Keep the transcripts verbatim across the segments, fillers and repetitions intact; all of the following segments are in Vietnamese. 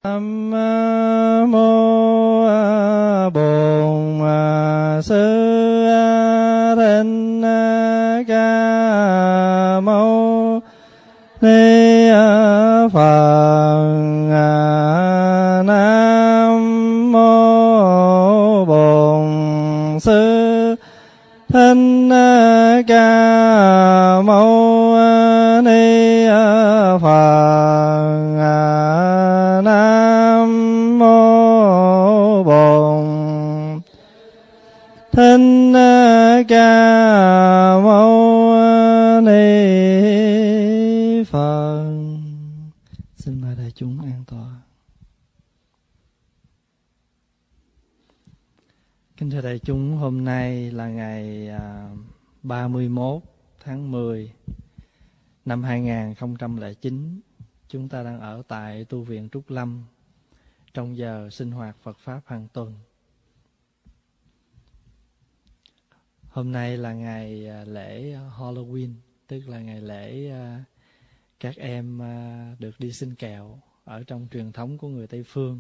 Nam mô Bổn Sư Thích Ca Mâu Ni Phật. Nam mô Bổn Sư Thích Ca Mâu Ni Phật. Nam mô Bổn Thích Ca Mâu Ni Phật. Xin mời đại chúng an tọa. Kính thưa đại chúng, hôm nay là ngày ba mươi mốt tháng mười năm hai nghìn không trăm lẻ chín. Chúng ta đang ở tại tu viện Trúc Lâm trong giờ sinh hoạt Phật Pháp hàng tuần. Hôm nay là ngày lễ Halloween, tức là ngày lễ các em được đi xin kẹo ở trong truyền thống của người Tây Phương.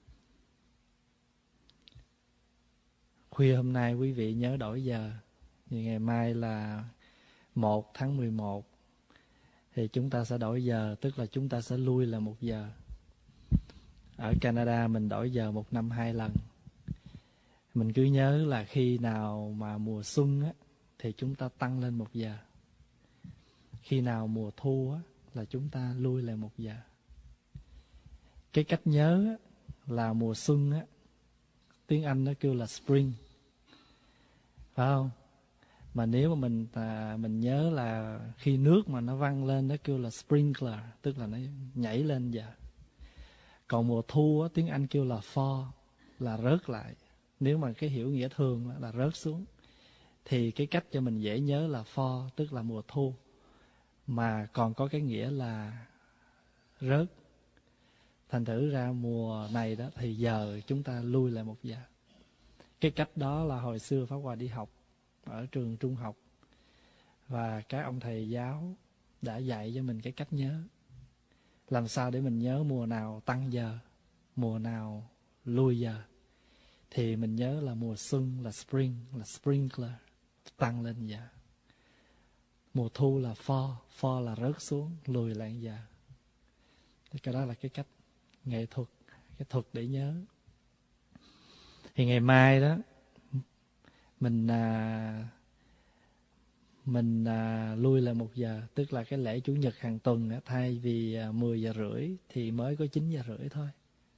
Khuya hôm nay quý vị nhớ đổi giờ, vì ngày mai là một tháng mười một thì chúng ta sẽ đổi giờ, tức là chúng ta sẽ lui là một giờ. Ở Canada mình đổi giờ một năm hai lần. Mình cứ nhớ là khi nào mà mùa xuân á, thì chúng ta tăng lên một giờ. Khi nào mùa thu á, là chúng ta lui lại một giờ. Cái cách nhớ á, là mùa xuân á, tiếng Anh nó kêu là spring, phải không? Mà nếu mà mình à, mình nhớ là khi nước mà nó văng lên nó kêu là sprinkler, tức là nó nhảy lên giờ. Còn mùa thu á, tiếng Anh kêu là fall, là rớt lại. Nếu mà cái hiểu nghĩa thường là rớt xuống, thì cái cách cho mình dễ nhớ là fall, tức là mùa thu, mà còn có cái nghĩa là rớt. Thành thử ra mùa này đó thì giờ chúng ta lui lại một giờ. Cái cách đó là hồi xưa Pháp Hòa đi học ở trường trung học, và các ông thầy giáo đã dạy cho mình cái cách nhớ. Làm sao để mình nhớ mùa nào tăng giờ, mùa nào lui giờ. Thì mình nhớ là mùa xuân là spring, là sprinkler, tăng lên giờ. Mùa thu là fall, fall là rớt xuống, lùi lại giờ. Cái đó là cái cách nghệ thuật, cái thuật để nhớ. Thì ngày mai đó mình à, mình à, lui lại một giờ, tức là cái lễ chủ nhật hàng tuần á, thay vì à, mười giờ rưỡi thì mới có chín giờ rưỡi thôi.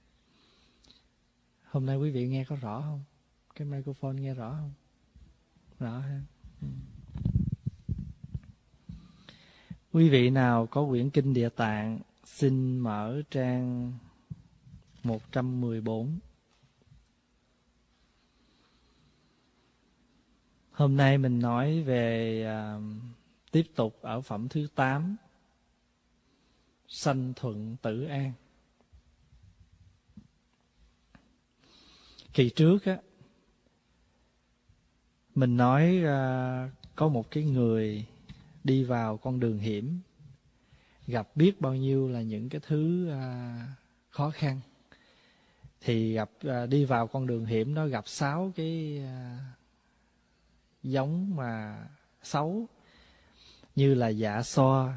Hôm nay quý vị nghe có rõ không? Cái microphone nghe rõ không? Rõ ha. Ừ. Quý vị nào có quyển kinh Địa Tạng xin mở trang một trăm mười bốn. Hôm nay mình nói về uh, tiếp tục ở phẩm thứ tám, sanh thuận tử an. Kỳ trước á, mình nói uh, có một cái người đi vào con đường hiểm, gặp biết bao nhiêu là những cái thứ uh, khó khăn. Thì gặp uh, đi vào con đường hiểm đó gặp sáu cái uh, giống mà xấu, như là dạ xoa,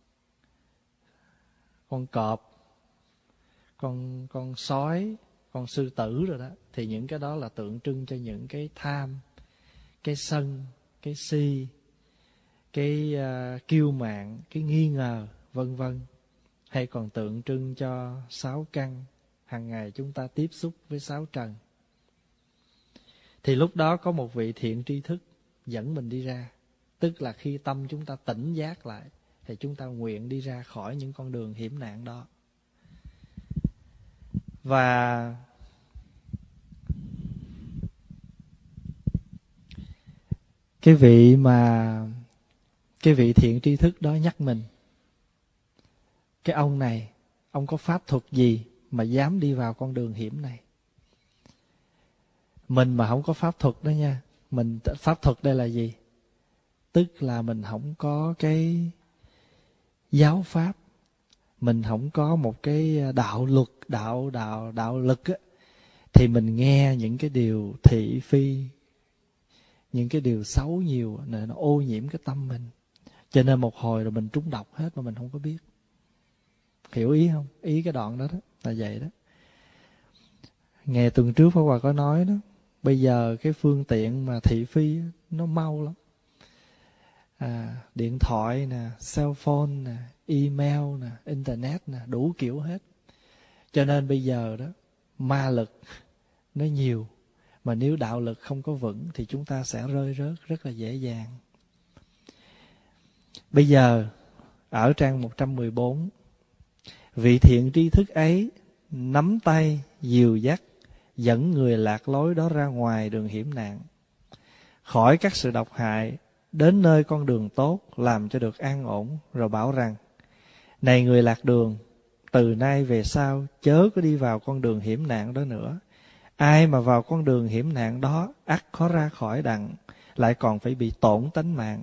con cọp, con con sói, con sư tử rồi đó. Thì những cái đó là tượng trưng cho những cái tham, cái sân, cái si, cái uh, kiêu mạn, cái nghi ngờ, vân vân. Hay còn tượng trưng cho sáu căn, hàng ngày chúng ta tiếp xúc với sáu trần. Thì lúc đó có một vị thiện tri thức dẫn mình đi ra. Tức là khi tâm chúng ta tỉnh giác lại thì chúng ta nguyện đi ra khỏi những con đường hiểm nạn đó. Và cái vị mà cái vị thiện tri thức đó nhắc mình, cái ông này, ông có pháp thuật gì mà dám đi vào con đường hiểm này? Mình mà không có pháp thuật đó nha. Mình pháp thuật đây là gì? Tức là mình không có cái giáo pháp mình không có một cái đạo luật, đạo đạo đạo lực á, thì mình nghe những cái điều thị phi, những cái điều xấu nhiều này, nó ô nhiễm cái tâm mình. Cho nên một hồi rồi mình trúng độc hết mà mình không có biết. Hiểu ý không? Ý cái đoạn đó đó là vậy đó. Ngày tuần trước Pháp Hòa có nói đó, bây giờ cái phương tiện mà thị phi nó mau lắm. À, điện thoại nè, cell phone nè, email nè, internet nè, đủ kiểu hết. Cho nên bây giờ đó, ma lực nó nhiều, mà nếu đạo lực không có vững thì chúng ta sẽ rơi rớt rất là dễ dàng. Bây giờ ở trang một trăm mười bốn, vị thiện tri thức ấy nắm tay dìu dắt, dẫn người lạc lối đó ra ngoài đường hiểm nạn, khỏi các sự độc hại, đến nơi con đường tốt, làm cho được an ổn, rồi bảo rằng: này người lạc đường, từ nay về sau chớ có đi vào con đường hiểm nạn đó nữa. Ai mà vào con đường hiểm nạn đó, ắt khó ra khỏi đặng, lại còn phải bị tổn tánh mạng.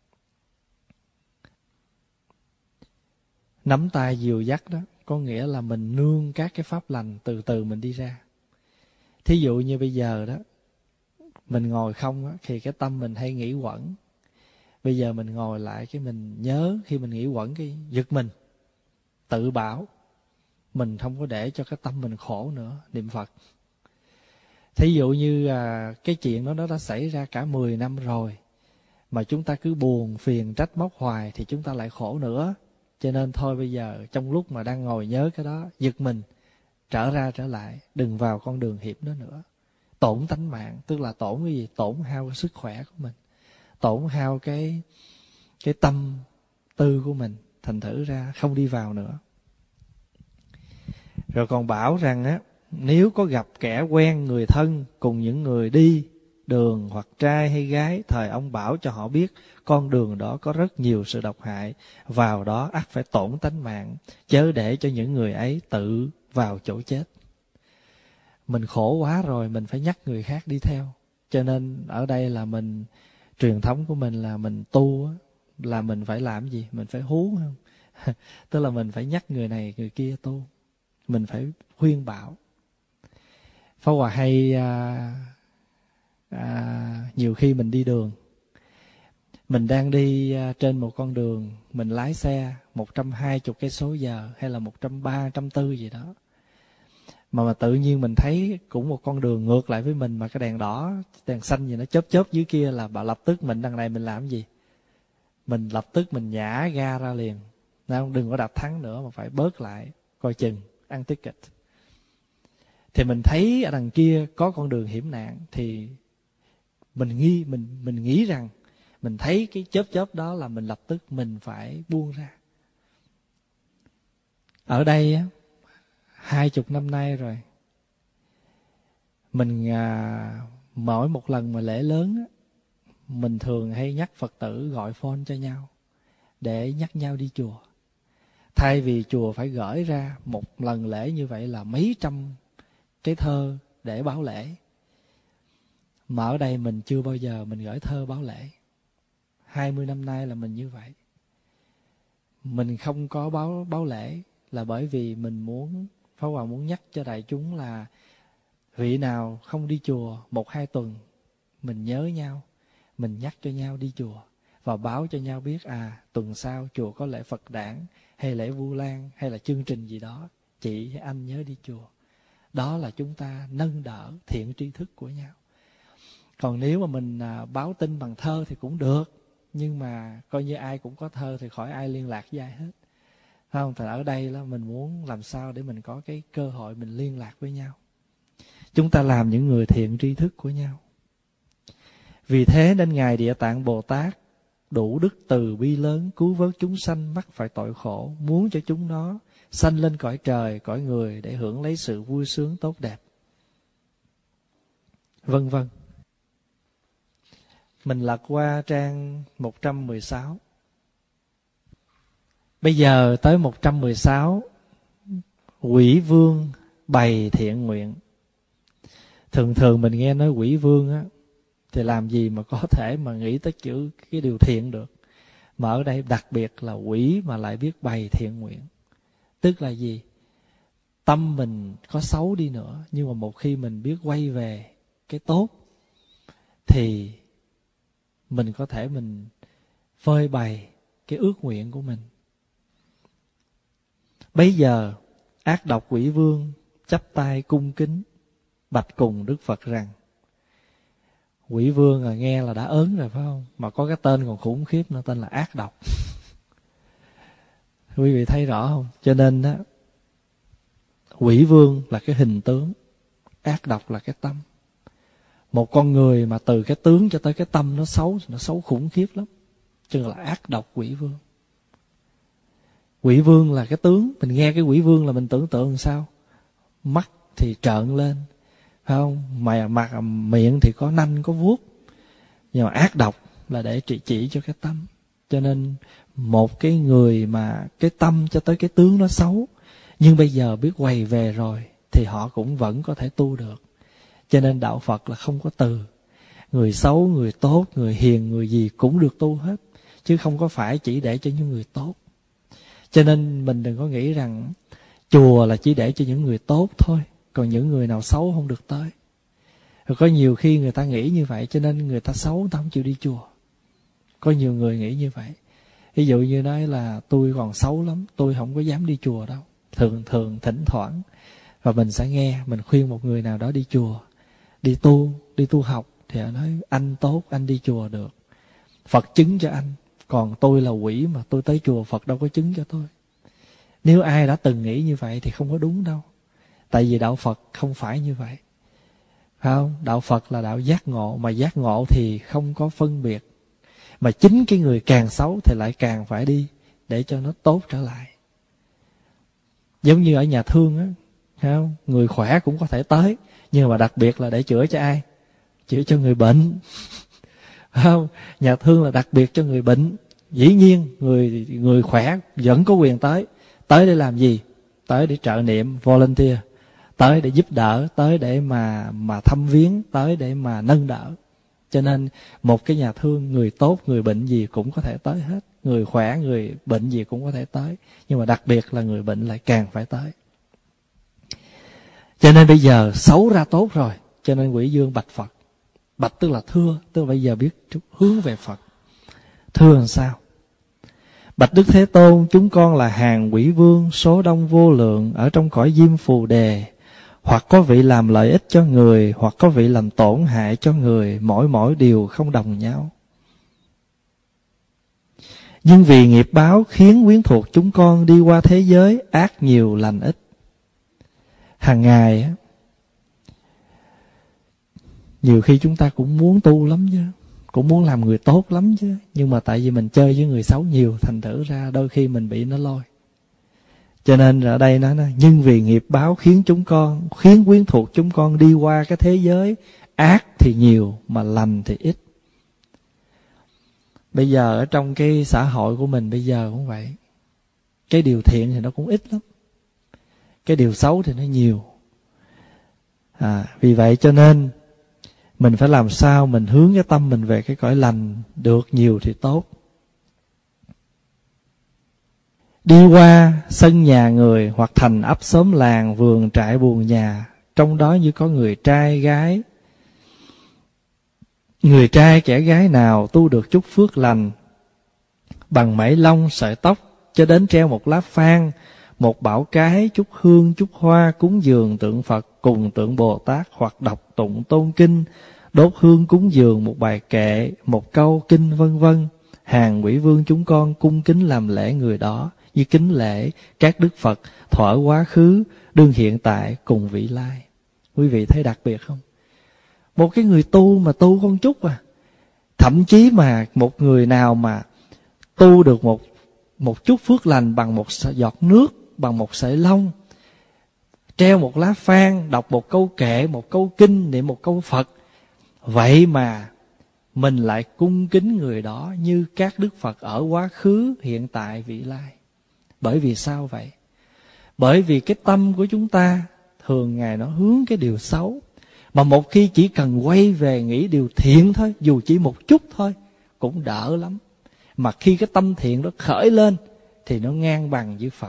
Nắm tay dìu dắt đó, có nghĩa là mình nương các cái pháp lành, từ từ mình đi ra. Thí dụ như bây giờ đó, mình ngồi không á, thì cái tâm mình hay nghĩ quẩn. Bây giờ mình ngồi lại, cái mình nhớ, khi mình nghĩ quẩn cái giật mình, tự bảo mình không có để cho cái tâm mình khổ nữa, niệm Phật. Thí dụ như à, cái chuyện đó nó đã xảy ra cả mười năm rồi, mà chúng ta cứ buồn, phiền, trách móc hoài thì chúng ta lại khổ nữa. Cho nên thôi bây giờ trong lúc mà đang ngồi nhớ cái đó, giật mình, trở ra trở lại, đừng vào con đường hiểm đó nữa. Tổn tánh mạng, tức là tổn cái gì? Tổn hao cái sức khỏe của mình, tổn hao cái, cái tâm tư của mình, thành thử ra không đi vào nữa. Rồi còn bảo rằng á, nếu có gặp kẻ quen người thân cùng những người đi đường hoặc trai hay gái, thời ông bảo cho họ biết con đường đó có rất nhiều sự độc hại, vào đó ắt phải tổn tánh mạng, chớ để cho những người ấy tự vào chỗ chết. Mình khổ quá rồi, mình phải nhắc người khác đi theo. Cho nên ở đây là mình, truyền thống của mình là mình tu là mình phải làm gì? Mình phải hú không? Tức là mình phải nhắc người này người kia tu, mình phải khuyên bảo. Pháp Hòa hay à, à, nhiều khi mình đi đường, mình đang đi à, trên một con đường, mình lái xe một trăm hai mươi cây số giờ hay là một trăm ba, một trăm bốn gì đó, mà mà tự nhiên mình thấy cũng một con đường ngược lại với mình, mà cái đèn đỏ, đèn xanh gì nó chớp chớp dưới kia, là bà lập tức mình đằng này mình làm gì? Mình lập tức mình nhả ga ra liền. Nào, đừng có đạp thắng nữa mà phải bớt lại, coi chừng, ăn ticket. Thì mình thấy ở đằng kia có con đường hiểm nạn, thì mình nghi mình mình nghĩ rằng mình thấy cái chớp chớp đó là mình lập tức mình phải buông ra. Ở đây á, hai chục năm nay rồi, mình à, mỗi một lần mà lễ lớn á, mình thường hay nhắc Phật tử gọi phone cho nhau để nhắc nhau đi chùa. Thay vì chùa phải gửi ra một lần lễ như vậy là mấy trăm cái thơ để báo lễ, mà ở đây mình chưa bao giờ mình gửi thơ báo lễ. Hai mươi năm nay là mình như vậy. Mình không có báo báo lễ là bởi vì mình muốn, Pháp Hòa muốn nhắc cho đại chúng là vị nào không đi chùa một hai tuần, mình nhớ nhau, mình nhắc cho nhau đi chùa và báo cho nhau biết à tuần sau chùa có lễ Phật đản hay lễ Vu Lan hay là chương trình gì đó, chị hay anh nhớ đi chùa. Đó là chúng ta nâng đỡ thiện tri thức của nhau. Còn nếu mà mình à, báo tin bằng thơ thì cũng được, nhưng mà coi như ai cũng có thơ thì khỏi ai liên lạc với ai hết. Không, thì ở đây là mình muốn làm sao để mình có cái cơ hội mình liên lạc với nhau. Chúng ta làm những người thiện tri thức của nhau. Vì thế nên Ngài Địa Tạng Bồ Tát đủ đức từ bi lớn, cứu vớt chúng sanh mắc phải tội khổ, muốn cho chúng nó sanh lên cõi trời, cõi người để hưởng lấy sự vui sướng tốt đẹp, vân vân. Mình lật qua trang một trăm mười sáu. Bây giờ tới một trăm mười sáu, Quỷ Vương bày thiện nguyện. Thường thường mình nghe nói quỷ vương á, thì làm gì mà có thể mà nghĩ tới chữ cái điều thiện được. Mà ở đây đặc biệt là quỷ mà lại biết bày thiện nguyện. Tức là gì? Tâm mình có xấu đi nữa, nhưng mà một khi mình biết quay về cái tốt thì mình có thể mình phơi bày cái ước nguyện của mình. Bây giờ ác độc quỷ vương chắp tay cung kính bạch cùng Đức Phật rằng: quỷ vương là nghe là đã ớn rồi phải không? Mà có cái tên còn khủng khiếp nữa, tên là ác độc. Quý vị thấy rõ không? Cho nên đó, quỷ vương là cái hình tướng, ác độc là cái tâm. Một con người mà từ cái tướng cho tới cái tâm nó xấu, nó xấu khủng khiếp lắm, cho nên là ác độc quỷ vương. Quỷ vương là cái tướng, mình nghe cái quỷ vương là mình tưởng tượng làm sao? Mắt thì trợn lên, phải không? Mà mặt miệng thì có nanh có vuốt. Nhưng mà ác độc là để trị chỉ cho cái tâm. Cho nên một cái người mà cái tâm cho tới cái tướng nó xấu, nhưng bây giờ biết quay về rồi thì họ cũng vẫn có thể tu được. Cho nên đạo Phật là không có từ. Người xấu, người tốt, người hiền, người gì cũng được tu hết, chứ không có phải chỉ để cho những người tốt. Cho nên mình đừng có nghĩ rằng chùa là chỉ để cho những người tốt thôi, còn những người nào xấu không được tới. Rồi có nhiều khi người ta nghĩ như vậy, cho nên người ta xấu người ta không chịu đi chùa. Có nhiều người nghĩ như vậy. Ví dụ như nói là tôi còn xấu lắm, tôi không có dám đi chùa đâu. Thường thường thỉnh thoảng và mình sẽ nghe, mình khuyên một người nào đó đi chùa, đi tu, đi tu học, thì họ nói anh tốt, anh đi chùa được, Phật chứng cho anh. Còn tôi là quỷ mà tôi tới chùa, Phật đâu có chứng cho tôi. Nếu ai đã từng nghĩ như vậy thì không có đúng đâu. Tại vì đạo Phật không phải như vậy, phải không? Đạo Phật là đạo giác ngộ, mà giác ngộ thì không có phân biệt. Mà chính cái người càng xấu thì lại càng phải đi để cho nó tốt trở lại. Giống như ở nhà thương á, phải không? Người khỏe cũng có thể tới, nhưng mà đặc biệt là để chữa cho ai? Chữa cho người bệnh. Phải không? Nhà thương là đặc biệt cho người bệnh. Dĩ nhiên người người khỏe vẫn có quyền tới. Tới để làm gì? Tới để trợ niệm, volunteer. Tới để giúp đỡ, tới để mà mà thăm viếng, tới để mà nâng đỡ. Cho nên một cái nhà thương, người tốt, người bệnh gì cũng có thể tới hết. Người khỏe, người bệnh gì cũng có thể tới. Nhưng mà đặc biệt là người bệnh lại càng phải tới. Cho nên bây giờ xấu ra tốt rồi, cho nên quỷ vương bạch Phật. Bạch tức là thưa, tức là bây giờ biết hướng về Phật. Thưa làm sao? Bạch Đức Thế Tôn, chúng con là hàng quỷ vương số đông vô lượng ở trong cõi Diêm Phù Đề. Hoặc có vị làm lợi ích cho người, hoặc có vị làm tổn hại cho người, mỗi mỗi điều không đồng nhau. Nhưng vì nghiệp báo khiến quyến thuộc chúng con đi qua thế giới ác nhiều lành ít. Hàng ngày nhiều khi chúng ta cũng muốn tu lắm chứ, cũng muốn làm người tốt lắm chứ, nhưng mà tại vì mình chơi với người xấu nhiều, thành thử ra đôi khi mình bị nó lôi. Cho nên ở đây nó nói, nhưng vì nghiệp báo khiến chúng con, khiến quyến thuộc chúng con đi qua cái thế giới ác thì nhiều mà lành thì ít. Bây giờ ở trong cái xã hội của mình bây giờ cũng vậy. Cái điều thiện thì nó cũng ít lắm, cái điều xấu thì nó nhiều. À, vì vậy cho nên mình phải làm sao mình hướng cái tâm mình về cái cõi lành, được nhiều thì tốt. Đi qua sân nhà người hoặc thành ấp xóm làng, vườn trại buồng nhà, trong đó như có người trai gái. Người trai kẻ gái nào tu được chút phước lành, bằng mảy lông sợi tóc, cho đến treo một lá phan, một bảo cái, chút hương chút hoa, cúng dường tượng Phật cùng tượng Bồ Tát, hoặc đọc tụng tôn kinh, đốt hương cúng dường một bài kệ, một câu kinh vân vân. Hàng quỷ vương chúng con cung kính làm lễ người đó, như kính lễ các đức Phật thuở quá khứ, đương hiện tại cùng vị lai. Quý vị thấy đặc biệt không? Một cái người tu mà tu con chút à, thậm chí mà một người nào mà tu được một một chút phước lành bằng một giọt nước, bằng một sợi lông, treo một lá phan, đọc một câu kệ, một câu kinh, niệm một câu Phật, vậy mà mình lại cung kính người đó như các đức Phật ở quá khứ, hiện tại, vị lai. Bởi vì sao vậy? Bởi vì cái tâm của chúng ta thường ngày nó hướng cái điều xấu, mà một khi chỉ cần quay về nghĩ điều thiện thôi, dù chỉ một chút thôi, cũng đỡ lắm. Mà khi cái tâm thiện đó khởi lên thì nó ngang bằng với Phật.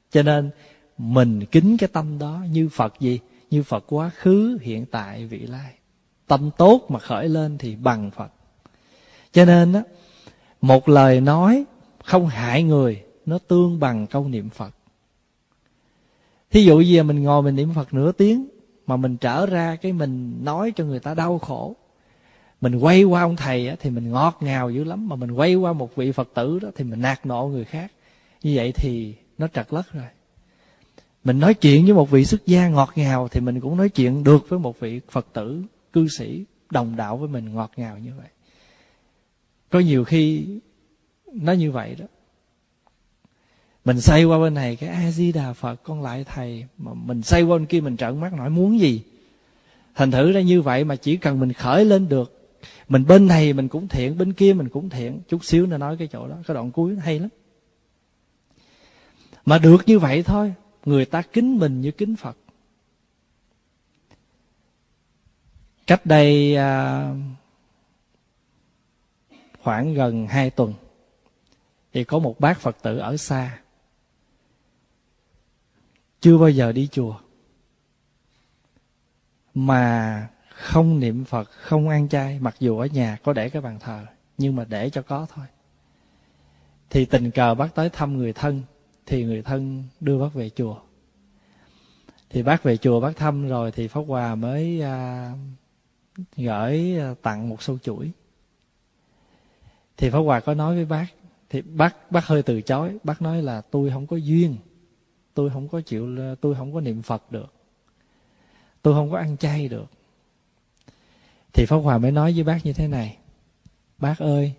Cho nên mình kính cái tâm đó như Phật gì? Như Phật quá khứ, hiện tại, vị lai. Tâm tốt mà khởi lên thì bằng Phật. Cho nên á, một lời nói không hại người, nó tương bằng câu niệm Phật. Thí dụ như mình ngồi mình niệm Phật nửa tiếng, mà mình trở ra cái mình nói cho người ta đau khổ. Mình quay qua ông thầy á, thì mình ngọt ngào dữ lắm. Mà mình quay qua một vị Phật tử đó thì mình nạt nộ người khác. Như vậy thì nó trật lất rồi. Mình nói chuyện với một vị xuất gia ngọt ngào thì mình cũng nói chuyện được với một vị Phật tử, cư sĩ, đồng đạo với mình ngọt ngào như vậy. Có nhiều khi nó như vậy đó. Mình xoay qua bên này cái A-di-đà Phật, con lại thầy. Mà mình xoay qua bên kia mình trợn mắt nói muốn gì. Thành thử ra như vậy mà chỉ cần mình khởi lên được, mình bên này mình cũng thiện, bên kia mình cũng thiện. Chút xíu nữa nói cái chỗ đó, cái đoạn cuối nó hay lắm. Mà được như vậy thôi, người ta kính mình như kính Phật. Cách đây à, khoảng gần hai tuần thì có một bác Phật tử ở xa, chưa bao giờ đi chùa, mà không niệm Phật, không ăn chay, mặc dù ở nhà có để cái bàn thờ, nhưng mà để cho có thôi. Thì tình cờ bác tới thăm người thân, thì người thân đưa bác về chùa. Thì bác về chùa bác thăm rồi thì Pháp Hòa mới à, gửi tặng một xâu chuỗi. Thì Pháp Hòa có nói với bác, thì bác bác hơi từ chối, bác nói là tôi không có duyên, tôi không có chịu, tôi không có niệm Phật được, tôi không có ăn chay được. Thì Pháp Hòa mới nói với bác như thế này: bác ơi,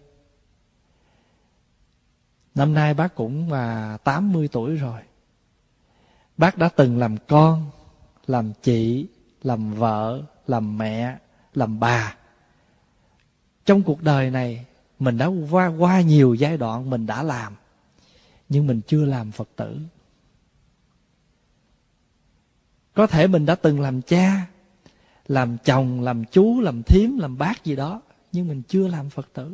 năm nay bác cũng là tám mươi tuổi rồi. Bác đã từng làm con, làm chị, làm vợ, làm mẹ, làm bà. Trong cuộc đời này mình đã qua qua nhiều giai đoạn mình đã làm, nhưng mình chưa làm Phật tử. Có thể mình đã từng làm cha, làm chồng, làm chú, làm thím, làm bác gì đó, nhưng mình chưa làm Phật tử.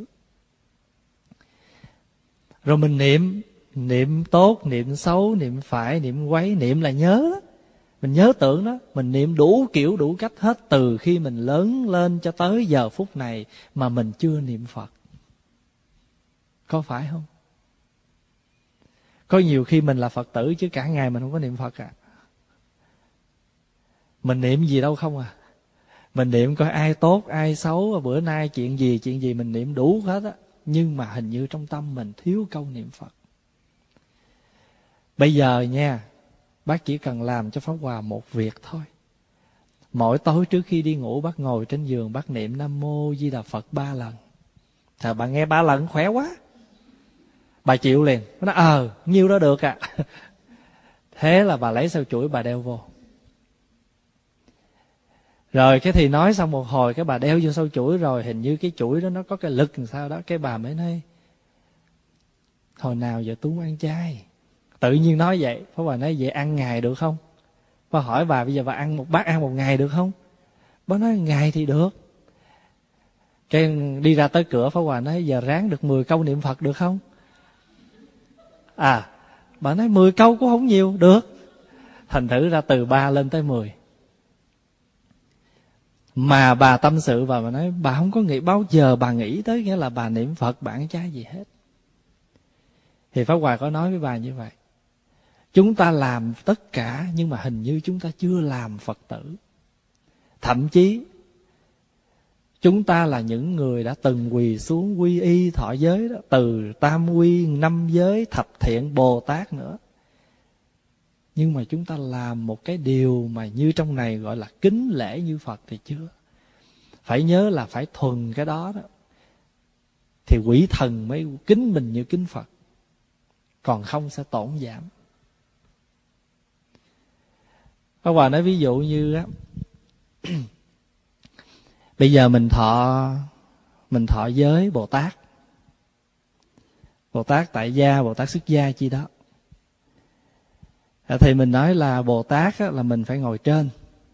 Rồi mình niệm, niệm tốt, niệm xấu, niệm phải, niệm quấy, niệm là nhớ đó. Mình nhớ tưởng đó, mình niệm đủ kiểu đủ cách hết từ khi mình lớn lên cho tới giờ phút này mà mình chưa niệm Phật. Có phải không? Có nhiều khi mình là Phật tử chứ cả ngày mình không có niệm Phật à. Mình niệm gì đâu không à. Mình niệm coi ai tốt, ai xấu, bữa nay chuyện gì, chuyện gì mình niệm đủ hết á. Nhưng mà hình như trong tâm mình thiếu câu niệm Phật. Bây giờ nha, bác chỉ cần làm cho Pháp Hòa một việc thôi. Mỗi tối trước khi đi ngủ bác ngồi trên giường bác niệm Nam Mô Di Đà Phật ba lần. Thờ bà nghe ba lần khỏe quá. Bà chịu liền. Bà nói ờ, nhiêu đó được à. Thế là bà lấy xâu chuỗi bà đeo vô. Rồi cái thì nói xong một hồi cái bà đeo vô xâu chuỗi rồi hình như cái chuỗi đó nó có cái lực làm sao đó. Cái bà mới nói hồi nào giờ tôi muốn ăn chay. Tự nhiên nói vậy. Pháp Hòa nói vậy ăn ngày được không? Bà hỏi bà bây giờ bà ăn một bát ăn một ngày được không? Bà nói ngày thì được. Cái đi ra tới cửa Pháp Hòa nói giờ ráng được mười câu niệm Phật được không? À, bà nói mười câu cũng không nhiều, được. Thành thử ra từ ba lên tới mười. Mà bà tâm sự và bà nói bà không có nghĩ bao giờ bà nghĩ tới nghĩa là bà niệm Phật bà ăn chay gì hết. Thì Pháp Hòa có nói với bà như vậy. Chúng ta làm tất cả nhưng mà hình như chúng ta chưa làm Phật tử. Thậm chí chúng ta là những người đã từng quỳ xuống quy y thọ giới đó, từ tam quy, năm giới, thập thiện, Bồ Tát nữa. Nhưng mà chúng ta làm một cái điều mà như trong này gọi là kính lễ như Phật thì chưa. Phải nhớ là phải thuần cái đó đó. Thì quỷ thần mới kính mình như kính Phật. Còn không sẽ tổn giảm. Pháp Hòa nói ví dụ như á, bây giờ mình thọ mình thọ giới Bồ Tát, Bồ Tát tại gia, Bồ Tát xuất gia chi đó. Thì mình nói là Bồ Tát á, là mình phải ngồi trên,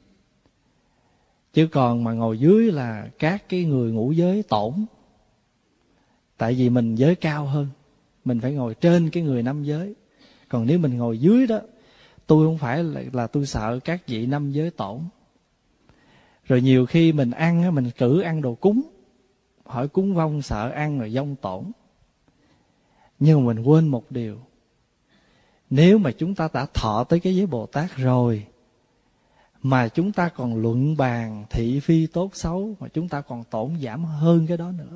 chứ còn mà ngồi dưới là các cái người ngũ giới tổn. Tại vì mình giới cao hơn, mình phải ngồi trên cái người năm giới. Còn nếu mình ngồi dưới đó tôi không phải là, là tôi sợ các vị năm giới tổn. Rồi nhiều khi mình ăn, mình cử ăn đồ cúng, hỏi cúng vong sợ ăn rồi vong tổn. Nhưng mà mình quên một điều, nếu mà chúng ta đã thọ tới cái giới Bồ Tát rồi, mà chúng ta còn luận bàn thị phi tốt xấu, mà chúng ta còn tổn giảm hơn cái đó nữa.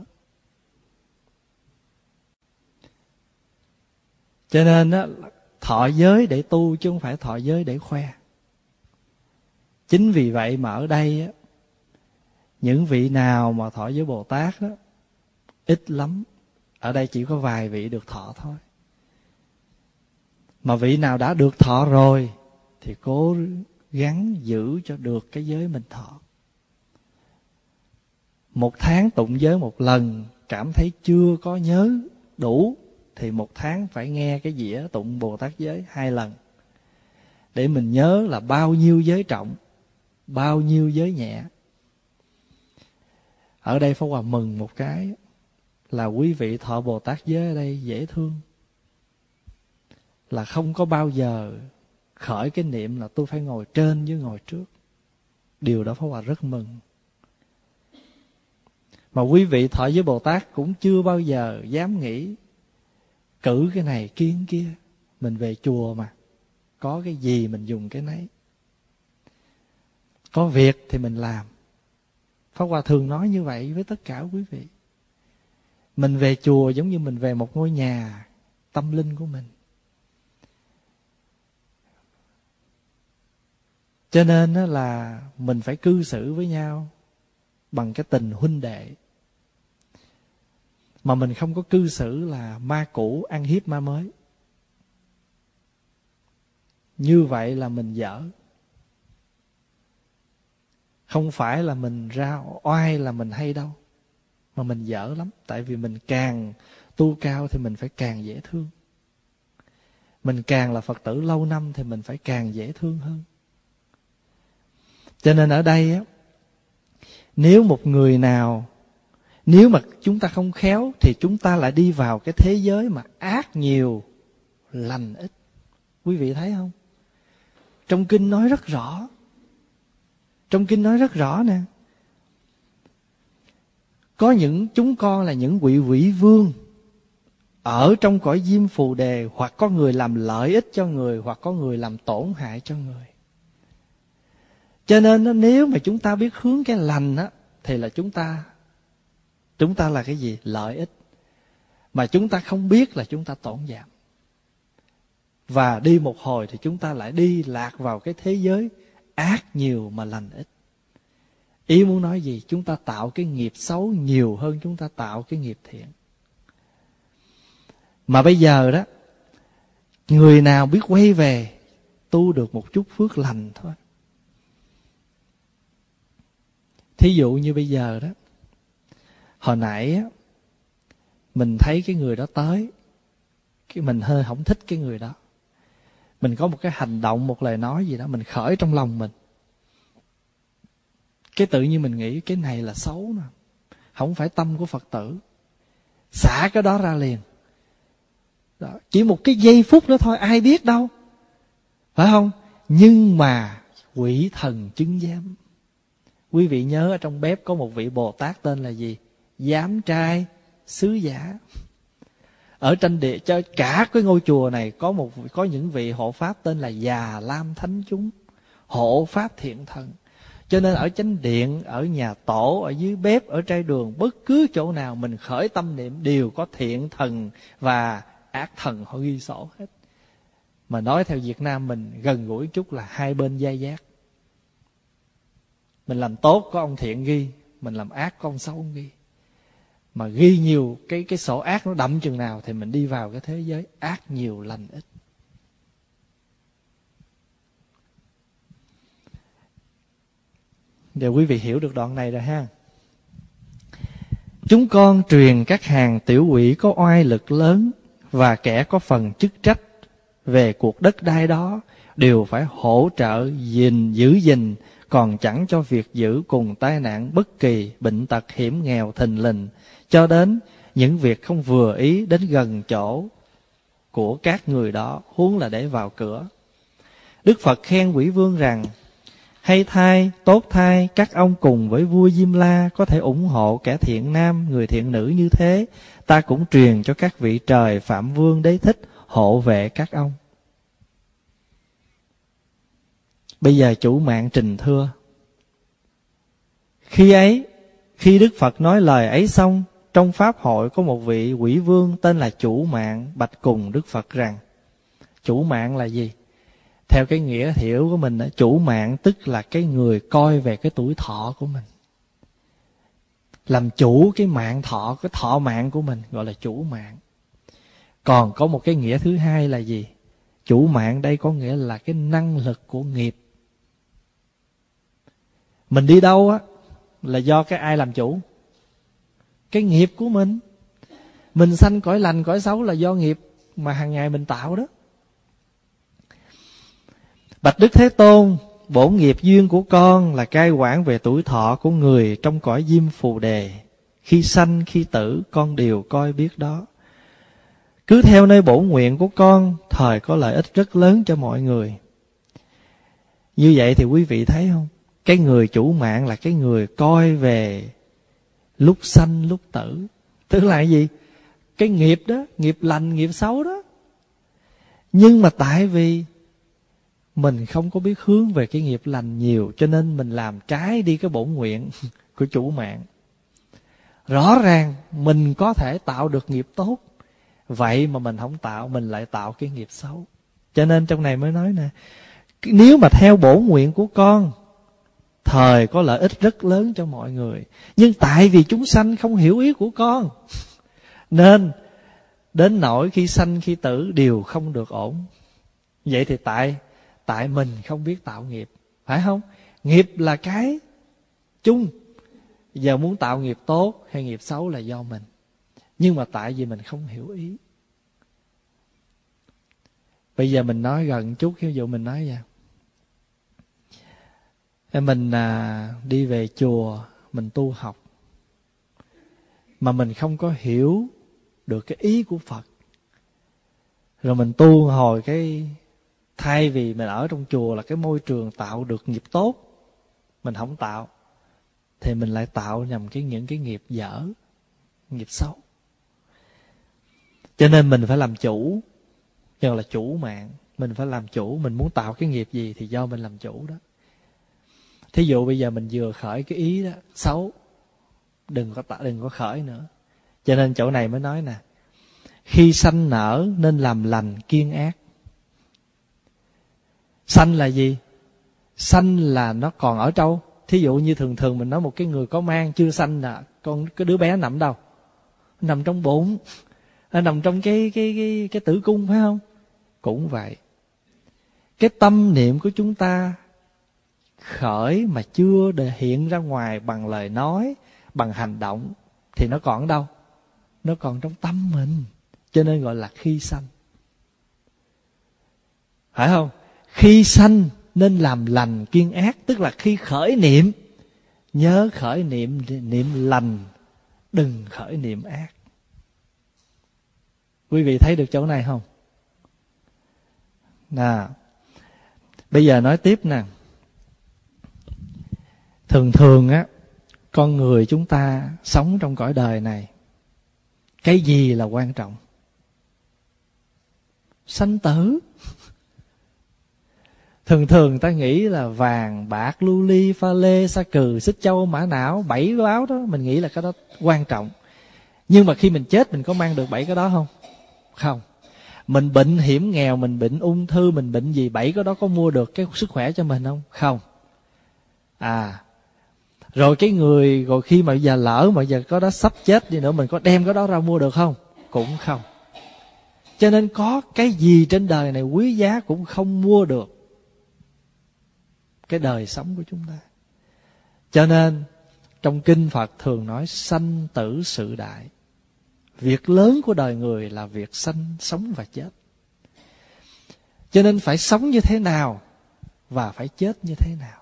Cho nên á, thọ giới để tu chứ không phải thọ giới để khoe. Chính vì vậy mà ở đây á, những vị nào mà thọ giới Bồ Tát đó, ít lắm. Ở đây chỉ có vài vị được thọ thôi. Mà vị nào đã được thọ rồi thì cố gắng giữ cho được cái giới mình thọ. Một tháng tụng giới một lần, cảm thấy chưa có nhớ đủ, thì một tháng phải nghe cái dĩa tụng Bồ Tát giới hai lần, để mình nhớ là bao nhiêu giới trọng, bao nhiêu giới nhẹ. Ở đây Pháp Hòa mừng một cái là quý vị thọ Bồ Tát giới ở đây dễ thương, là không có bao giờ khởi cái niệm là tôi phải ngồi trên với ngồi trước. Điều đó Pháp Hòa rất mừng. Mà quý vị thọ với Bồ Tát cũng chưa bao giờ dám nghĩ cử cái này kiến kia. Mình về chùa mà, có cái gì mình dùng cái nấy, có việc thì mình làm. Pháp Hòa thường nói như vậy với tất cả quý vị. Mình về chùa giống như mình về một ngôi nhà tâm linh của mình. Cho nên là mình phải cư xử với nhau bằng cái tình huynh đệ. Mà mình không có cư xử là ma cũ ăn hiếp ma mới. Như vậy là mình dở. Không phải là mình ra oai là mình hay đâu, mà mình dở lắm. Tại vì mình càng tu cao thì mình phải càng dễ thương. Mình càng là Phật tử lâu năm thì mình phải càng dễ thương hơn. Cho nên ở đây á, nếu một người nào, nếu mà chúng ta không khéo thì chúng ta lại đi vào cái thế giới mà ác nhiều, lành ít. Quý vị thấy không? Trong kinh nói rất rõ. Trong kinh nói rất rõ nè. Có những chúng con là những vị quỷ vương ở trong cõi diêm phù đề, hoặc có người làm lợi ích cho người, hoặc có người làm tổn hại cho người. Cho nên nếu mà chúng ta biết hướng cái lành á, thì là chúng ta Chúng ta là cái gì? Lợi ích. Mà chúng ta không biết là chúng ta tổn giảm. Và đi một hồi thì chúng ta lại đi lạc vào cái thế giới ác nhiều mà lành ít. Ý muốn nói gì? Chúng ta tạo cái nghiệp xấu nhiều hơn chúng ta tạo cái nghiệp thiện. Mà bây giờ đó, người nào biết quay về tu được một chút phước lành thôi. Thí dụ như bây giờ đó, hồi nãy á, mình thấy cái người đó tới, cái mình hơi không thích cái người đó. Mình có một cái hành động, một lời nói gì đó, mình khởi trong lòng mình. Cái tự nhiên mình nghĩ cái này là xấu nè, không phải tâm của Phật tử. Xả cái đó ra liền. Đó, chỉ một cái giây phút đó thôi, ai biết đâu, phải không? Nhưng mà quỷ thần chứng giám. Quý vị nhớ ở trong bếp có một vị Bồ Tát tên là gì? Giám trai sứ giả. Ở trên địa cho cả cái ngôi chùa này có một có những vị hộ pháp tên là Già Lam Thánh Chúng, hộ pháp thiện thần. Cho nên ở chánh điện, ở nhà tổ, ở dưới bếp, ở trai đường, bất cứ chỗ nào mình khởi tâm niệm đều có thiện thần và ác thần họ ghi sổ hết. Mà nói theo Việt Nam mình gần gũi chút là hai bên dai dát. Mình làm tốt có ông thiện ghi, mình làm ác có ông xấu ghi. Mà ghi nhiều cái cái sổ ác nó đậm chừng nào thì mình đi vào cái thế giới ác nhiều lành ít. Giờ quý vị hiểu được đoạn này rồi ha. Chúng con truyền các hàng tiểu quỷ có oai lực lớn và kẻ có phần chức trách về cuộc đất đai đó đều phải hỗ trợ gìn giữ gìn, còn chẳng cho việc giữ cùng tai nạn bất kỳ, bệnh tật hiểm nghèo thình lình, cho đến những việc không vừa ý đến gần chỗ của các người đó, huống là để vào cửa. Đức Phật khen Quỷ Vương rằng: hay thay, tốt thay, các ông cùng với vua Diêm La có thể ủng hộ kẻ thiện nam, người thiện nữ như thế. Ta cũng truyền cho các vị trời Phạm Vương Đế Thích hộ vệ các ông. Bây giờ chủ mạng trình thưa. Khi ấy, khi Đức Phật nói lời ấy xong, trong pháp hội có một vị quỷ vương tên là Chủ Mạng bạch cùng Đức Phật rằng: Chủ mạng là gì? Theo cái nghĩa hiểu của mình, chủ mạng tức là cái người coi về cái tuổi thọ của mình, làm chủ cái mạng thọ, cái thọ mạng của mình, gọi là chủ mạng. Còn có một cái nghĩa thứ hai là gì? Chủ mạng đây có nghĩa là cái năng lực của nghiệp. Mình đi đâu á là do cái ai làm chủ? Cái nghiệp của mình. Mình sanh cõi lành cõi xấu là do nghiệp mà hàng ngày mình tạo đó. Bạch Đức Thế Tôn, bổn nghiệp duyên của con là cai quản về tuổi thọ của người trong cõi Diêm Phù Đề. Khi sanh khi tử con đều coi biết đó. Cứ theo nơi bổn nguyện của con, thời có lợi ích rất lớn cho mọi người. Như vậy thì quý vị thấy không? Cái người chủ mạng là cái người coi về lúc sanh lúc tử. Tức là cái gì? Cái nghiệp đó, nghiệp lành, nghiệp xấu đó. Nhưng mà tại vì mình không có biết hướng về cái nghiệp lành nhiều, cho nên mình làm trái đi cái bổn nguyện của chủ mạng. Rõ ràng mình có thể tạo được nghiệp tốt, vậy mà mình không tạo, mình lại tạo cái nghiệp xấu. Cho nên trong này mới nói nè, nếu mà theo bổn nguyện của con, thời có lợi ích rất lớn cho mọi người. Nhưng tại vì chúng sanh không hiểu ý của con, nên đến nỗi khi sanh khi tử đều không được ổn. Vậy thì tại Tại mình không biết tạo nghiệp, phải không? Nghiệp là cái chung. Giờ muốn tạo nghiệp tốt hay nghiệp xấu là do mình. Nhưng mà tại vì mình không hiểu ý. Bây giờ mình nói gần chút, ví dụ mình nói vậy. Mình à, đi về chùa, mình tu học, mà mình không có hiểu được cái ý của Phật. Rồi mình tu hồi cái... Thay vì mình ở trong chùa là cái môi trường tạo được nghiệp tốt, mình không tạo, thì mình lại tạo nhằm cái những cái nghiệp dở, nghiệp xấu. Cho nên mình phải làm chủ, như là chủ mạng. Mình phải làm chủ, mình muốn tạo cái nghiệp gì thì do mình làm chủ đó. Thí dụ bây giờ mình vừa khởi cái ý đó xấu, đừng có tạo, đừng có khởi nữa. Cho nên chỗ này mới nói nè, khi sanh nở nên làm lành kiêng ác. Sanh là gì? Sanh là nó còn ở đâu? Thí dụ như thường thường mình nói một cái người có mang chưa sanh là con cái đứa bé nằm đâu? Nằm trong bụng, nằm trong cái cái cái cái tử cung, phải không? Cũng vậy. Cái tâm niệm của chúng ta khởi mà chưa để hiện ra ngoài bằng lời nói, bằng hành động, thì nó còn ở đâu? Nó còn trong tâm mình. Cho nên gọi là khi sanh, phải không? Khi sanh nên làm lành kiêng ác. Tức là khi khởi niệm, nhớ khởi niệm niệm lành, đừng khởi niệm ác. Quý vị thấy được chỗ này không? Nào, bây giờ nói tiếp nè. Thường thường á, con người chúng ta sống trong cõi đời này, cái gì là quan trọng? Sanh tử. Thường thường ta nghĩ là vàng, bạc, lưu ly, pha lê, sa cừ, xích châu, mã não, bảy báo đó, mình nghĩ là cái đó quan trọng. Nhưng mà khi mình chết mình có mang được bảy cái đó không? Không. Mình bệnh hiểm nghèo, mình bệnh ung thư, mình bệnh gì, bảy cái đó có mua được cái sức khỏe cho mình không? Không. À, rồi cái người, rồi khi mà giờ lỡ mà giờ có đó sắp chết đi nữa, mình có đem cái đó ra mua được không? Cũng không. Cho nên có cái gì trên đời này quý giá cũng không mua được cái đời sống của chúng ta. Cho nên trong kinh Phật thường nói sanh tử sự đại. Việc lớn của đời người là việc sanh, sống và chết. Cho nên phải sống như thế nào và phải chết như thế nào.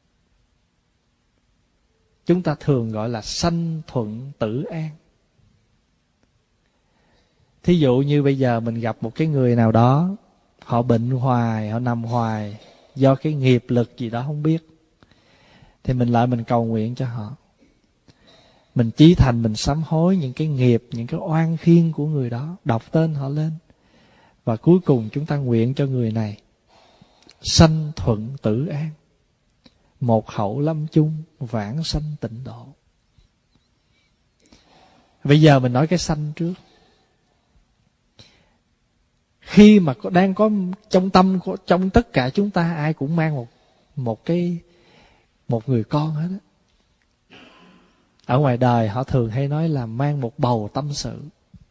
Chúng ta thường gọi là sanh thuận tử an. Thí dụ như bây giờ mình gặp một cái người nào đó, họ bệnh hoài, họ nằm hoài do cái nghiệp lực gì đó không biết, thì mình lại mình cầu nguyện cho họ. Mình chí thành mình sám hối những cái nghiệp, những cái oan khiên của người đó, đọc tên họ lên. Và cuối cùng chúng ta nguyện cho người này sanh thuận tử an, một hậu lâm chung, vãng sanh tịnh độ. Bây giờ mình nói cái sanh trước. Khi mà có, đang có trong tâm, trong tất cả chúng ta ai cũng mang một một cái một người con hết á. Ở ngoài đời họ thường hay nói là mang một bầu tâm sự.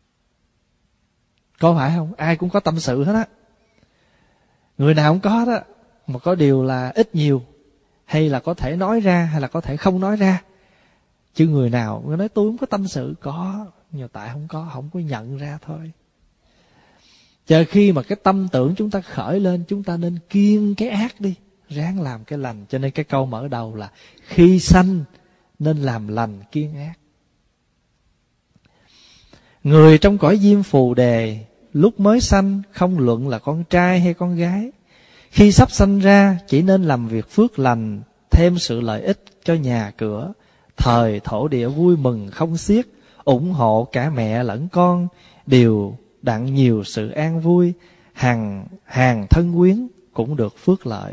Có phải không? Ai cũng có tâm sự hết á. Người nào cũng có đó. Mà có điều là ít nhiều, hay là có thể nói ra, hay là có thể không nói ra. Chứ người nào người nói tôi không có tâm sự, có, nhưng tại không có, không có nhận ra thôi. Chờ khi mà cái tâm tưởng chúng ta khởi lên, chúng ta nên kiêng cái ác đi, ráng làm cái lành. Cho nên cái câu mở đầu là khi sanh nên làm lành kiêng ác. Người trong cõi diêm phù đề, lúc mới sanh không luận là con trai hay con gái, khi sắp sanh ra chỉ nên làm việc phước lành, thêm sự lợi ích cho nhà cửa, thời thổ địa vui mừng không xiết, ủng hộ cả mẹ lẫn con, đều đặng nhiều sự an vui, hàng hàng thân quyến cũng được phước lợi.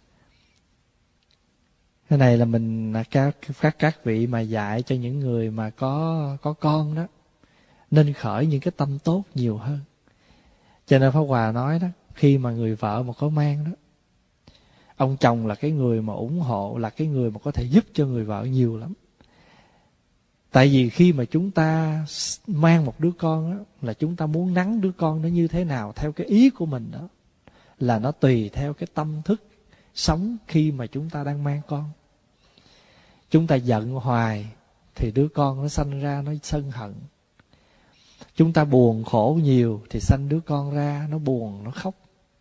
Cái này là mình các các các vị mà dạy cho những người mà có có con đó, nên khởi những cái tâm tốt nhiều hơn. Cho nên Pháp Hòa nói đó, khi mà người vợ mà có mang đó, ông chồng là cái người mà ủng hộ, là cái người mà có thể giúp cho người vợ nhiều lắm. Tại vì khi mà chúng ta mang một đứa con đó, là chúng ta muốn nắng đứa con nó như thế nào theo cái ý của mình đó, là nó tùy theo cái tâm thức sống khi mà chúng ta đang mang con. Chúng ta giận hoài thì đứa con nó sanh ra nó sân hận. Chúng ta buồn khổ nhiều thì sanh đứa con ra nó buồn, nó khóc.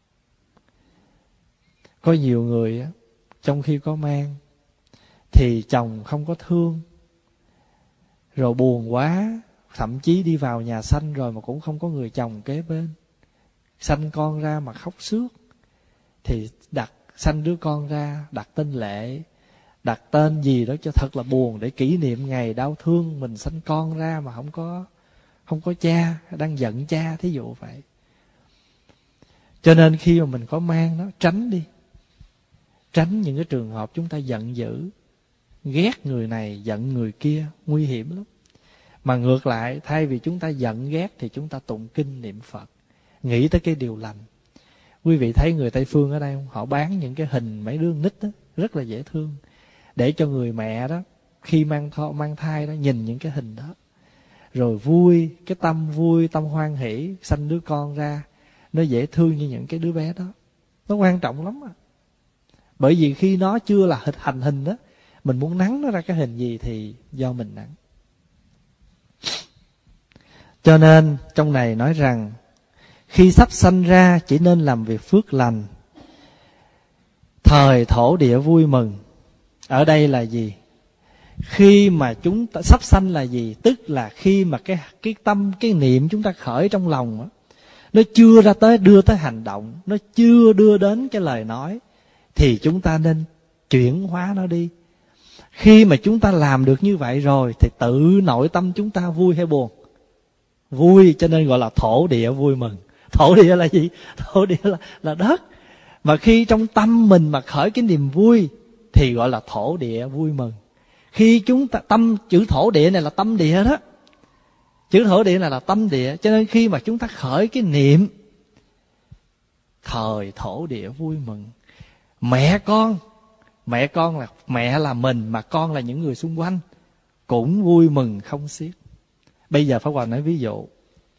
Có nhiều người á, trong khi có mang thì chồng không có thương, rồi buồn quá, thậm chí đi vào nhà sanh rồi mà cũng không có người chồng kế bên. Sanh con ra mà khóc sướt, thì đặt sanh đứa con ra, đặt tên Lệ, đặt tên gì đó cho thật là buồn, để kỷ niệm ngày đau thương mình sanh con ra mà không có không có cha, đang giận cha, thí dụ vậy. Cho nên khi mà mình có mang nó, tránh đi. Tránh những cái trường hợp chúng ta giận dữ, ghét người này, giận người kia, nguy hiểm lắm. Mà ngược lại, thay vì chúng ta giận ghét thì chúng ta tụng kinh niệm Phật, nghĩ tới cái điều lành. Quý vị thấy người Tây Phương ở đây không? Họ bán những cái hình mấy đứa nít đó, rất là dễ thương, để cho người mẹ đó khi mang thai, mang thai đó nhìn những cái hình đó, rồi vui, cái tâm vui, tâm hoan hỷ, sanh đứa con ra, nó dễ thương như những cái đứa bé đó. Nó quan trọng lắm à. Bởi vì khi nó chưa là hình thành hình đó, mình muốn nắng nó ra cái hình gì thì do mình nắng. Cho nên trong này nói rằng khi sắp sanh ra chỉ nên làm việc phước lành, thời thổ địa vui mừng. Ở đây là gì? Khi mà chúng ta sắp sanh là gì? Tức là khi mà cái cái tâm, cái niệm chúng ta khởi trong lòng đó, nó chưa ra tới đưa tới hành động, nó chưa đưa đến cái lời nói, thì chúng ta nên chuyển hóa nó đi. Khi mà chúng ta làm được như vậy rồi thì tự nội tâm chúng ta vui hay buồn? Vui, cho nên gọi là thổ địa vui mừng. Thổ địa là gì? Thổ địa là, là đất. Mà khi trong tâm mình mà khởi cái niềm vui thì gọi là thổ địa vui mừng. Khi chúng ta tâm, chữ thổ địa này là tâm địa đó, chữ thổ địa này là tâm địa. Cho nên khi mà chúng ta khởi cái niệm thời thổ địa vui mừng, mẹ con, mẹ con là mẹ là mình, mà con là những người xung quanh, cũng vui mừng không xiết. Bây giờ Pháp Hòa nói ví dụ.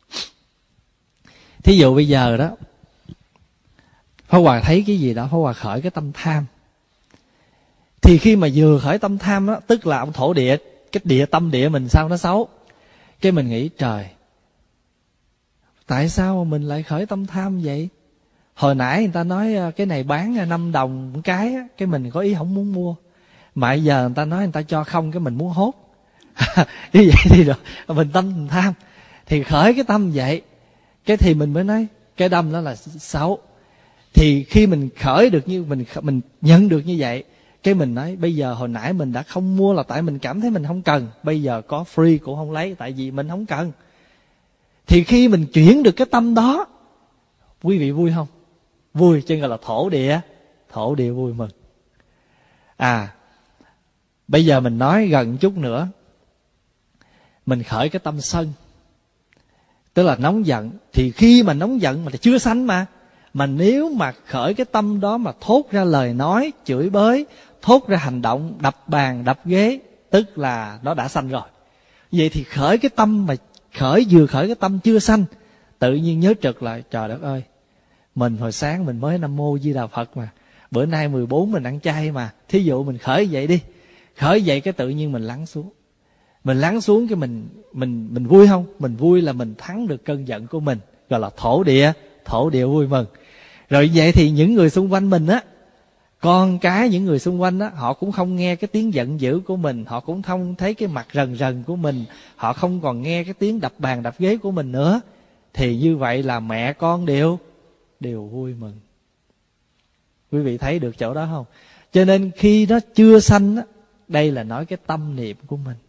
Thí dụ bây giờ đó, Pháp Hòa thấy cái gì đó, Pháp Hòa khởi cái tâm tham. Thì khi mà vừa khởi tâm tham đó, tức là ông thổ địa, cái địa tâm địa mình sao nó xấu. Cái mình nghĩ trời, tại sao mà mình lại khởi tâm tham vậy? Hồi nãy người ta nói cái này bán năm đồng một cái, cái mình có ý không muốn mua. Mà bây giờ người ta nói người ta cho không, cái mình muốn hốt. Như vậy thì rồi, mình tâm mình tham. Thì khởi cái tâm vậy, cái thì mình mới nói cái đâm đó là xấu. Thì khi mình khởi được như mình mình nhận được như vậy, cái mình nói bây giờ hồi nãy mình đã không mua là tại mình cảm thấy mình không cần, bây giờ có free cũng không lấy tại vì mình không cần. Thì khi mình chuyển được cái tâm đó, quý vị vui không? Vui, chứ gọi là thổ địa, thổ địa vui mừng. À, bây giờ mình nói gần chút nữa, mình khởi cái tâm sân, tức là nóng giận. Thì khi mà nóng giận mà chưa sanh mà, mà nếu mà khởi cái tâm đó mà thốt ra lời nói chửi bới, thốt ra hành động đập bàn đập ghế, tức là nó đã sanh rồi. Vậy thì khởi cái tâm mà khởi vừa khởi cái tâm chưa sanh, tự nhiên nhớ trực lại, trời đất ơi, mình hồi sáng mình mới Nam Mô Di Đà Phật mà, bữa nay mười bốn mình ăn chay mà. Thí dụ mình khởi vậy đi, khởi vậy cái tự nhiên mình lắng xuống. Mình lắng xuống cái mình mình mình vui không? Mình vui là mình thắng được cơn giận của mình, gọi là thổ địa, thổ địa vui mừng. Rồi vậy thì những người xung quanh mình á, con cái những người xung quanh á, họ cũng không nghe cái tiếng giận dữ của mình, họ cũng không thấy cái mặt rần rần của mình, họ không còn nghe cái tiếng đập bàn đập ghế của mình nữa. Thì như vậy là mẹ con đều đều vui mừng. Quý vị thấy được chỗ đó không? Cho nên khi nó chưa sanh á, đây là nói cái tâm niệm của mình.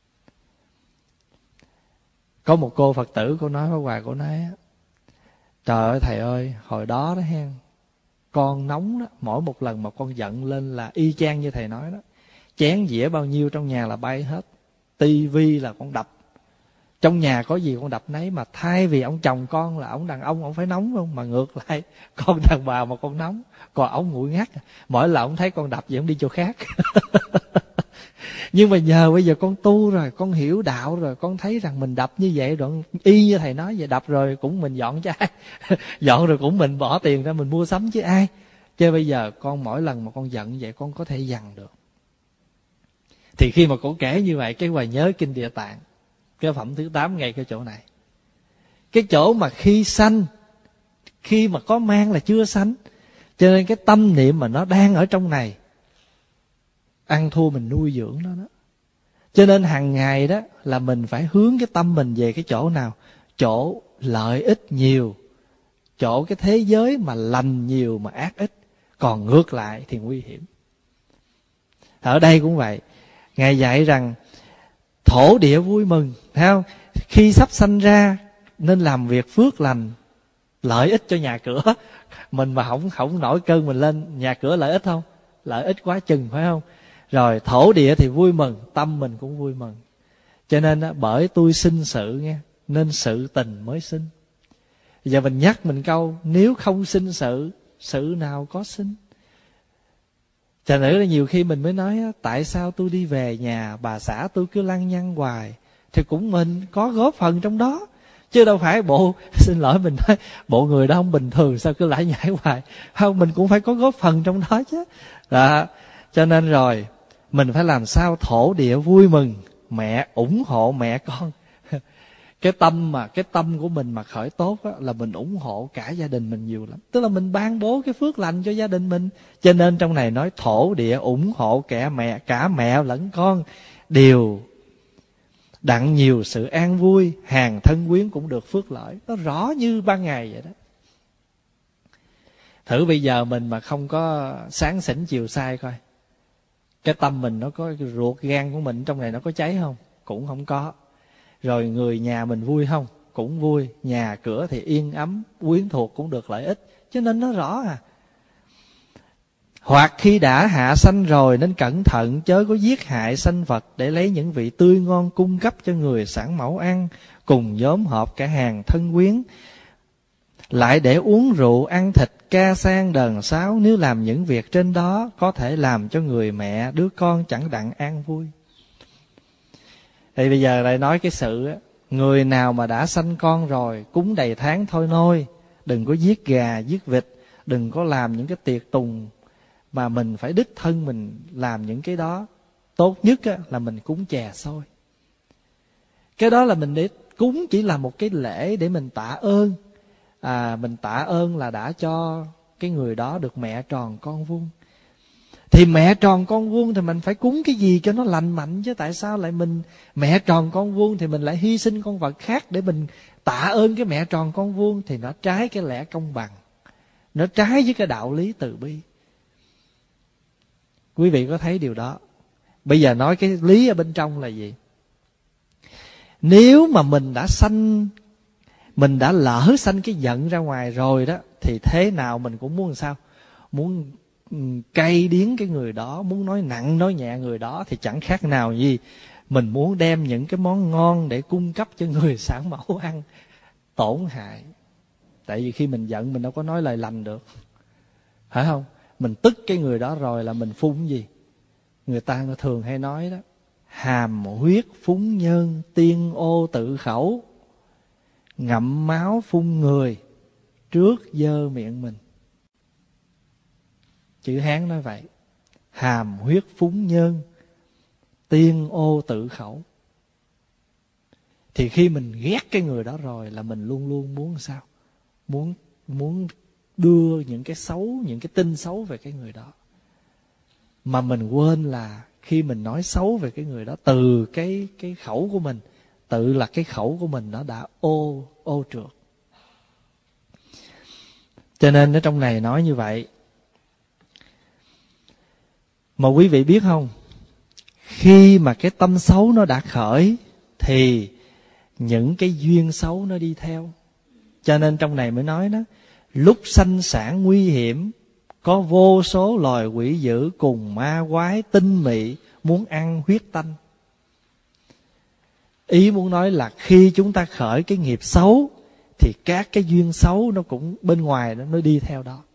Có một cô Phật tử, cô nói với Hòa, cô nói trời ơi thầy ơi, hồi đó đó hen, con nóng đó, mỗi một lần mà con giận lên là y chang như thầy nói đó, chén dĩa bao nhiêu trong nhà là bay hết, tivi là con đập, trong nhà có gì con đập nấy. Mà thay vì ông chồng con là ông đàn ông, ông phải nóng không, mà ngược lại con đàn bà mà con nóng, còn ông nguội ngắt. Mỗi lần ông thấy con đập vậy ông đi chỗ khác. Nhưng mà nhờ bây giờ con tu rồi, con hiểu đạo rồi, con thấy rằng mình đập như vậy rồi, y như thầy nói vậy, đập rồi cũng mình dọn cho ai? Dọn rồi cũng mình bỏ tiền ra mình mua sắm chứ ai. Chứ bây giờ con mỗi lần mà con giận vậy con có thể dằn được. Thì khi mà cổ kể như vậy, cái Hoài nhớ Kinh Địa Tạng, cái phẩm thứ tám ngay cái chỗ này. Cái chỗ mà khi sanh, khi mà có mang là chưa sanh. Cho nên cái tâm niệm mà nó đang ở trong này, ăn thua mình nuôi dưỡng nó đó. Cho nên hàng ngày đó là mình phải hướng cái tâm mình về cái chỗ nào? Chỗ lợi ích nhiều, chỗ cái thế giới mà lành nhiều mà ác ít. Còn ngược lại thì nguy hiểm. Ở đây cũng vậy, Ngài dạy rằng thổ địa vui mừng, thấy không? Khi sắp sanh ra nên làm việc phước lành, lợi ích cho nhà cửa. Mình mà không không nổi cơn mình lên, nhà cửa lợi ích không? Lợi ích quá chừng, phải không? Rồi thổ địa thì vui mừng, tâm mình cũng vui mừng. Cho nên đó, bởi tôi sinh sự nghe, nên sự tình mới sinh. Giờ mình nhắc mình câu, nếu không sinh sự, sự nào có sinh? Cho nên là nhiều khi mình mới nói, tại sao tôi đi về nhà bà xã tôi cứ lăng nhăng hoài? Thì cũng mình có góp phần trong đó, chứ đâu phải bộ, xin lỗi mình nói, bộ người đó không bình thường sao cứ lải nhải hoài. Không, mình cũng phải có góp phần trong đó chứ. Đó. Cho nên rồi mình phải làm sao thổ địa vui mừng, mẹ ủng hộ mẹ con. Cái tâm mà cái tâm của mình mà khởi tốt á, là mình ủng hộ cả gia đình mình nhiều lắm. Tức là mình ban bố cái phước lành cho gia đình mình. Cho nên trong này nói thổ địa ủng hộ cả mẹ, cả mẹ lẫn con đều đặng nhiều sự an vui, hàng thân quyến cũng được phước lợi. Nó rõ như ban ngày vậy đó. Thử bây giờ mình mà không có sáng xỉn chiều sai coi, cái tâm mình nó có, cái ruột gan của mình trong này nó có cháy không? Cũng không có. Rồi người nhà mình vui không? Cũng vui. Nhà cửa thì yên ấm, quyến thuộc cũng được lợi ích. Cho nên nó rõ à. Hoặc khi đã hạ sanh rồi nên cẩn thận, chớ có giết hại sanh vật để lấy những vị tươi ngon cung cấp cho người sẵn mẫu ăn, cùng nhóm họp cả hàng thân quyến. Lại để uống rượu, ăn thịt, ca sang đờn sáo, nếu làm những việc trên đó có thể làm cho người mẹ, đứa con chẳng đặng an vui. Thì bây giờ lại nói cái sự, người nào mà đã sanh con rồi, cúng đầy tháng thôi nôi, đừng có giết gà, giết vịt, đừng có làm những cái tiệc tùng mà mình phải đích thân mình làm những cái đó. Tốt nhất là mình cúng chè xôi. Cái đó là mình để cúng chỉ là một cái lễ để mình tạ ơn. À, mình tạ ơn là đã cho cái người đó được mẹ tròn con vuông. Thì mẹ tròn con vuông thì mình phải cúng cái gì cho nó lành mạnh chứ. Tại sao lại mình mẹ tròn con vuông thì mình lại hy sinh con vật khác để mình tạ ơn cái mẹ tròn con vuông? Thì nó trái cái lẽ công bằng. Nó trái với cái đạo lý từ bi. Quý vị có thấy điều đó? Bây giờ nói cái lý ở bên trong là gì? Nếu mà mình đã sanh, mình đã lỡ sanh cái giận ra ngoài rồi đó, thì thế nào mình cũng muốn làm sao? Muốn cay điếng cái người đó, muốn nói nặng nói nhẹ người đó, thì chẳng khác nào gì mình muốn đem những cái món ngon để cung cấp cho người sản mẫu ăn, tổn hại. Tại vì khi mình giận mình đâu có nói lời lành được, phải không? Mình tức cái người đó rồi là mình phun gì? Người ta thường hay nói đó, hàm huyết phúng nhân, tiên ô tự khẩu, ngậm máu phun người, trước dơ miệng mình. Chữ Hán nói vậy. Hàm huyết phúng nhân, tiên ô tự khẩu. Thì khi mình ghét cái người đó rồi là mình luôn luôn muốn sao? Muốn muốn đưa những cái xấu, những cái tin xấu về cái người đó. Mà mình quên là khi mình nói xấu về cái người đó, từ cái cái khẩu của mình, tự là cái khẩu của mình nó đã ô ô trượt. Cho nên ở trong này nói như vậy. Mà quý vị biết không, khi mà cái tâm xấu nó đã khởi thì những cái duyên xấu nó đi theo. Cho nên trong này mới nói đó, lúc sanh sản nguy hiểm, có vô số loài quỷ dữ cùng ma quái tinh mị muốn ăn huyết tanh. Ý muốn nói là khi chúng ta khởi cái nghiệp xấu thì các cái duyên xấu nó cũng bên ngoài đó, nó đi theo đó.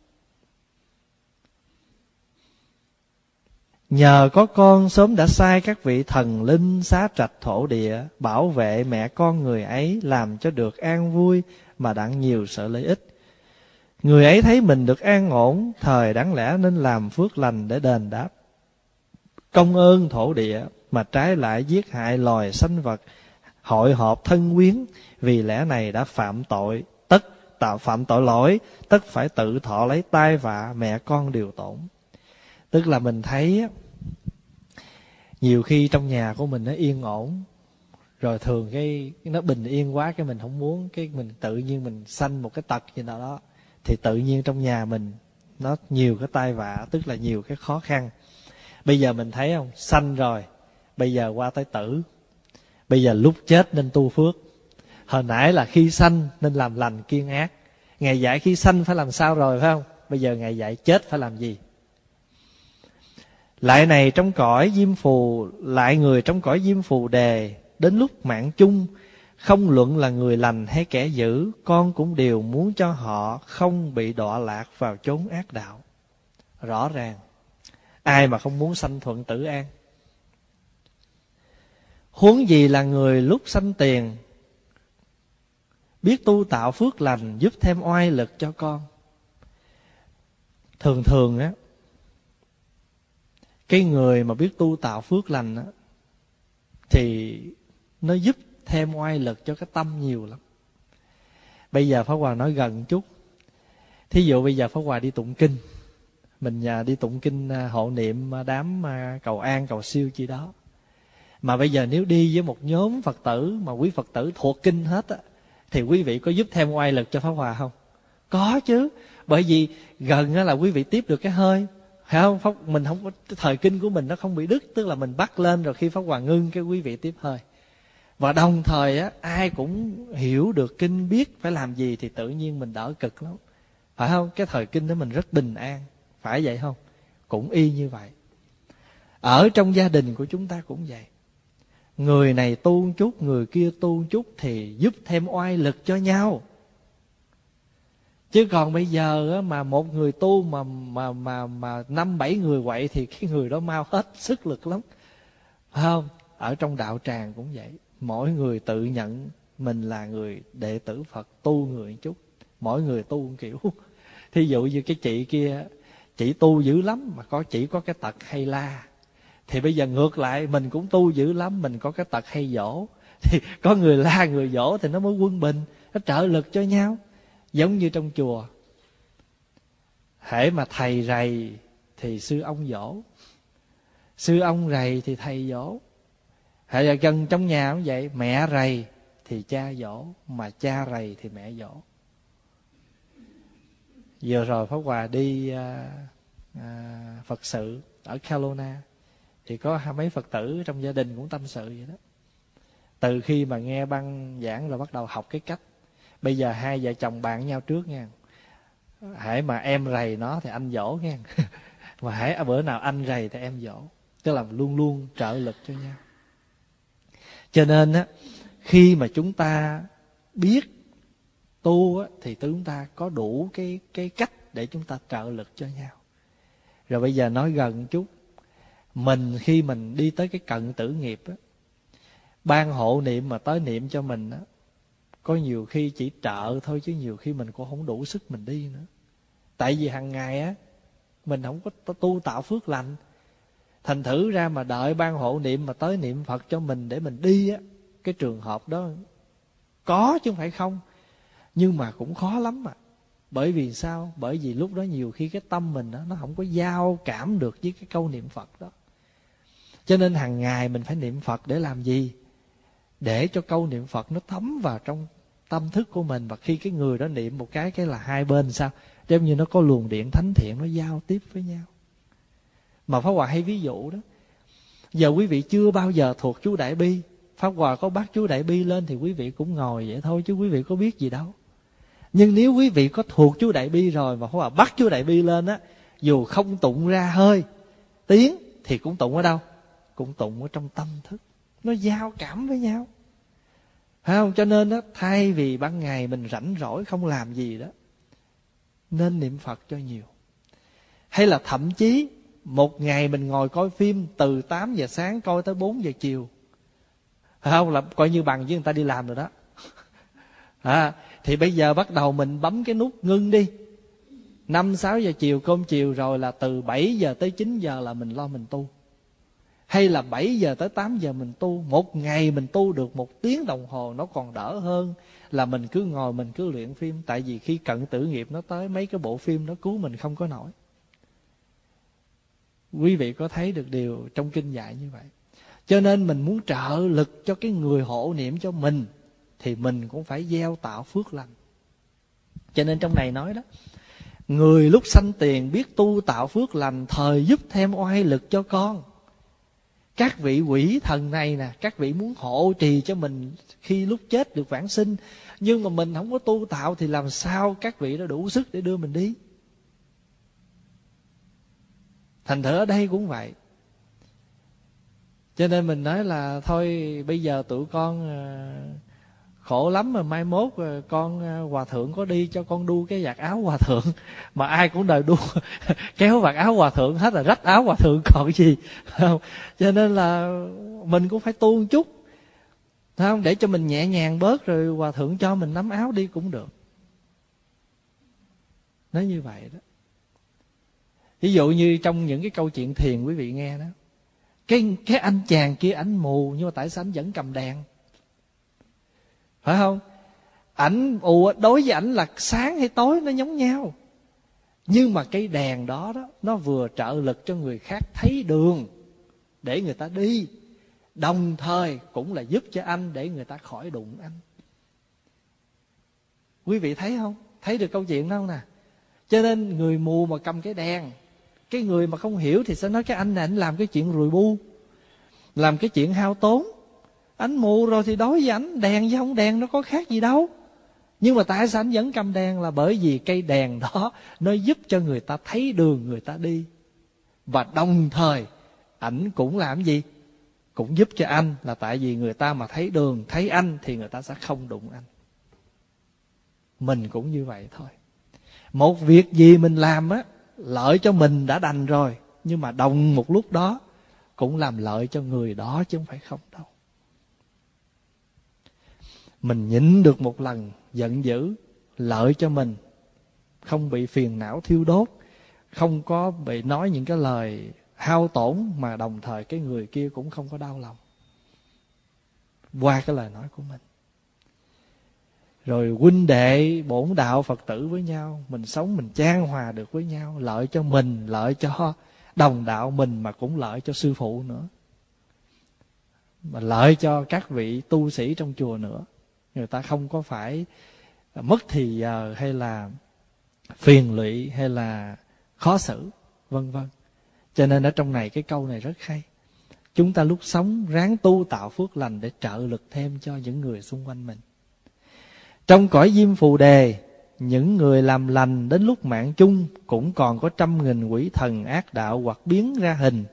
Nhờ có con sớm đã sai các vị thần linh xá trạch thổ địa, bảo vệ mẹ con người ấy, làm cho được an vui mà đặng nhiều sợ lợi ích. Người ấy thấy mình được an ổn, thời đáng lẽ nên làm phước lành để đền đáp công ơn thổ địa, mà trái lại giết hại loài sanh vật, hội họp thân quyến. Vì lẽ này đã phạm tội, tất tạo phạm tội lỗi, tất phải tự thọ lấy tai vạ, mẹ con đều tổn. Tức là mình thấy nhiều khi trong nhà của mình nó yên ổn, rồi thường cái nó bình yên quá, cái mình không muốn, cái mình tự nhiên mình sanh một cái tật gì nào đó, thì tự nhiên trong nhà mình nó nhiều cái tai vạ, tức là nhiều cái khó khăn. Bây giờ mình thấy không, sanh rồi, bây giờ qua tới tử. Bây giờ lúc chết nên tu phước. Hồi nãy là khi sanh nên làm lành kiêng ác. Ngài dạy khi sanh phải làm sao rồi, phải không? Bây giờ Ngài dạy chết phải làm gì? Lại này trong cõi diêm phù, lại người trong cõi diêm phù đề, đến lúc mạng chung, không luận là người lành hay kẻ dữ, con cũng đều muốn cho họ không bị đọa lạc vào chốn ác đạo. Rõ ràng, ai mà không muốn sanh thuận tử an? Huống gì là người lúc sanh tiền, biết tu tạo phước lành, giúp thêm oai lực cho con. Thường thường á, cái người mà biết tu tạo phước lành á, thì nó giúp thêm oai lực cho cái tâm nhiều lắm. Bây giờ Pháp Hòa nói gần chút. Thí dụ bây giờ Pháp Hòa đi tụng kinh, mình nhà đi tụng kinh hộ niệm đám cầu an, cầu siêu chi đó. Mà bây giờ nếu đi với một nhóm Phật tử mà quý Phật tử thuộc kinh hết á, thì quý vị có giúp thêm oai lực cho Pháp Hòa không? Có chứ. Bởi vì gần là quý vị tiếp được cái hơi, phải không? Pháp, mình không có, thời kinh của mình nó không bị đứt, tức là mình bắt lên rồi khi Pháp Hòa ngưng cái quý vị tiếp hơi. Và đồng thời á, ai cũng hiểu được kinh, biết phải làm gì thì tự nhiên mình đỡ cực lắm, phải không? Cái thời kinh đó mình rất bình an, phải vậy không? Cũng y như vậy. Ở trong gia đình của chúng ta cũng vậy. Người này tu một chút, người kia tu một chút thì giúp thêm oai lực cho nhau. Chứ còn bây giờ mà một người tu mà mà mà mà năm bảy người quậy thì cái người đó mau hết sức lực lắm, phải không? Ở trong đạo tràng cũng vậy. Mỗi người tự nhận mình là người đệ tử Phật, tu người một chút. Mỗi người tu một kiểu. Thí dụ như cái chị kia, chị tu dữ lắm mà có chỉ có cái tật hay la. Thì bây giờ ngược lại, mình cũng tu dữ lắm, mình có cái tật hay dỗ. Thì có người la người dỗ thì nó mới quân bình, nó trợ lực cho nhau. Giống như trong chùa, hễ mà thầy rầy thì sư ông dỗ, sư ông rầy thì thầy dỗ. Hễ là gần trong nhà cũng vậy, mẹ rầy thì cha dỗ, mà cha rầy thì mẹ dỗ. Vừa rồi Pháp Hòa đi à, à, Phật sự ở Kelowna, thì có hai mấy Phật tử trong gia đình cũng tâm sự vậy đó. Từ khi mà nghe băng giảng rồi bắt đầu học cái cách. Bây giờ hai vợ chồng bạn nhau trước nha. Hãy mà em rầy nó thì anh dỗ nha. Mà hãy bữa nào anh rầy thì em dỗ. Tức là luôn luôn trợ lực cho nhau. Cho nên á, khi mà chúng ta biết tu á, thì chúng ta có đủ cái, cái cách để chúng ta trợ lực cho nhau. Rồi bây giờ nói gần chút. Mình khi mình đi tới cái cận tử nghiệp á, ban hộ niệm mà tới niệm cho mình á, có nhiều khi chỉ trợ thôi, chứ nhiều khi mình cũng không đủ sức mình đi nữa. Tại vì hàng ngày á, mình không có tu tạo phước lành. Thành thử ra mà đợi ban hộ niệm mà tới niệm Phật cho mình để mình đi á, cái trường hợp đó có chứ không phải không. Nhưng mà cũng khó lắm mà. Bởi vì sao? Bởi vì lúc đó nhiều khi cái tâm mình đó, nó không có giao cảm được với cái câu niệm Phật đó. Cho nên hàng ngày mình phải niệm Phật để làm gì? Để cho câu niệm Phật nó thấm vào trong tâm thức của mình. Và khi cái người đó niệm một cái, cái là hai bên sao? Giống như nó có luồng điện thánh thiện, nó giao tiếp với nhau. Mà Pháp Hòa hay ví dụ đó. Giờ quý vị chưa bao giờ thuộc chú Đại Bi. Pháp Hòa có bắt chú Đại Bi lên thì quý vị cũng ngồi vậy thôi, chứ quý vị có biết gì đâu. Nhưng nếu quý vị có thuộc chú Đại Bi rồi mà Pháp Hòa bắt chú Đại Bi lên á, dù không tụng ra hơi tiếng thì cũng tụng ở đâu? Cũng tụng ở trong tâm thức. Nó giao cảm với nhau, phải không? Cho nên đó, thay vì ban ngày mình rảnh rỗi không làm gì đó, nên niệm Phật cho nhiều. Hay là thậm chí một ngày mình ngồi coi phim từ tám giờ sáng coi tới bốn giờ chiều, phải không? Là coi như bằng với người ta đi làm rồi đó. À, thì bây giờ bắt đầu mình bấm cái nút ngưng đi. Năm sáu giờ chiều cơm chiều rồi là từ bảy giờ tới chín giờ là mình lo mình tu. Hay là bảy giờ tới tám giờ mình tu. Một ngày mình tu được một tiếng đồng hồ, nó còn đỡ hơn là mình cứ ngồi mình cứ luyện phim. Tại vì khi cận tử nghiệp nó tới, mấy cái bộ phim nó cứu mình không có nổi. Quý vị có thấy được điều trong kinh dạy như vậy. Cho nên mình muốn trợ lực cho cái người hộ niệm cho mình, thì mình cũng phải gieo tạo phước lành. Cho nên trong này nói đó, người lúc sanh tiền biết tu tạo phước lành, thời giúp thêm oai lực cho con. Các vị quỷ thần này nè, các vị muốn hộ trì cho mình khi lúc chết được vãng sinh, nhưng mà mình không có tu tạo thì làm sao các vị đó đủ sức để đưa mình đi. Thành thử ở đây cũng vậy. Cho nên mình nói là thôi bây giờ tụi con khổ lắm, mà mai mốt con hòa thượng có đi cho con đu cái vạt áo hòa thượng, mà ai cũng đòi đu kéo vạt áo hòa thượng hết, là rách áo hòa thượng còn gì, không? Cho nên là mình cũng phải tu một chút, không? Để cho mình nhẹ nhàng bớt, rồi hòa thượng cho mình nắm áo đi cũng được. Nói như vậy đó. Ví dụ như trong những cái câu chuyện thiền quý vị nghe đó, cái, cái anh chàng kia ảnh mù, nhưng mà tại sao ảnh vẫn cầm đèn? Phải không? Ảnh mù, đối với ảnh là sáng hay tối nó giống nhau. Nhưng mà cái đèn đó, đó nó vừa trợ lực cho người khác thấy đường để người ta đi, đồng thời cũng là giúp cho anh để người ta khỏi đụng anh. Quý vị thấy không? Thấy được câu chuyện đó không nè? Cho nên người mù mà cầm cái đèn, cái người mà không hiểu thì sẽ nói cái anh này anh làm cái chuyện rùi bu, làm cái chuyện hao tốn. Anh mù rồi thì đối với ảnh đèn với không đèn nó có khác gì đâu. Nhưng mà tại sao anh vẫn cầm đèn? Là bởi vì cây đèn đó nó giúp cho người ta thấy đường người ta đi. Và đồng thời ảnh cũng làm gì? Cũng giúp cho anh, là tại vì người ta mà thấy đường, thấy anh thì người ta sẽ không đụng anh. Mình cũng như vậy thôi. Một việc gì mình làm á, lợi cho mình đã đành rồi, nhưng mà đồng một lúc đó cũng làm lợi cho người đó chứ không phải không đâu. Mình nhịn được một lần giận dữ, lợi cho mình, không bị phiền não thiêu đốt, không có bị nói những cái lời hao tổn, mà đồng thời cái người kia cũng không có đau lòng qua cái lời nói của mình. Rồi huynh đệ bổn đạo Phật tử với nhau, mình sống mình chan hòa được với nhau, lợi cho mình, lợi cho đồng đạo mình, mà cũng lợi cho sư phụ nữa, mà lợi cho các vị tu sĩ trong chùa nữa. Người ta không có phải mất thì giờ hay là phiền lụy hay là khó xử, vân vân. Cho nên ở trong này cái câu này rất hay. Chúng ta lúc sống ráng tu tạo phước lành để trợ lực thêm cho những người xung quanh mình. Trong cõi Diêm Phù Đề, những người làm lành đến lúc mạng chung cũng còn có trăm nghìn quỷ thần ác đạo hoặc biến ra hình.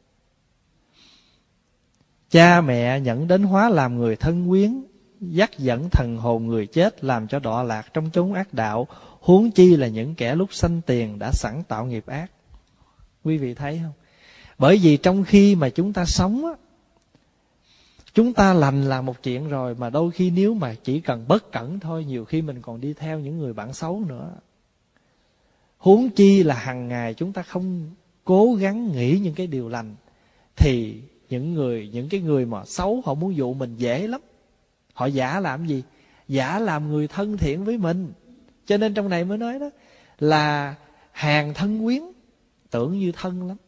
Cha mẹ nhận đến hóa làm người thân quyến, dắt dẫn thần hồn người chết làm cho đọa lạc trong chốn ác đạo, huống chi là những kẻ lúc sanh tiền đã sẵn tạo nghiệp ác. Quý vị thấy không? Bởi vì trong khi mà chúng ta sống á, chúng ta lành là một chuyện rồi, mà đôi khi nếu mà chỉ cần bất cẩn thôi, nhiều khi mình còn đi theo những người bạn xấu nữa. Huống chi là hàng ngày chúng ta không cố gắng nghĩ những cái điều lành, thì những người những cái người mà xấu họ muốn dụ mình dễ lắm. Họ giả làm gì? Giả làm người thân thiện với mình. Cho nên trong này mới nói đó là hàng thân quyến, tưởng như thân lắm.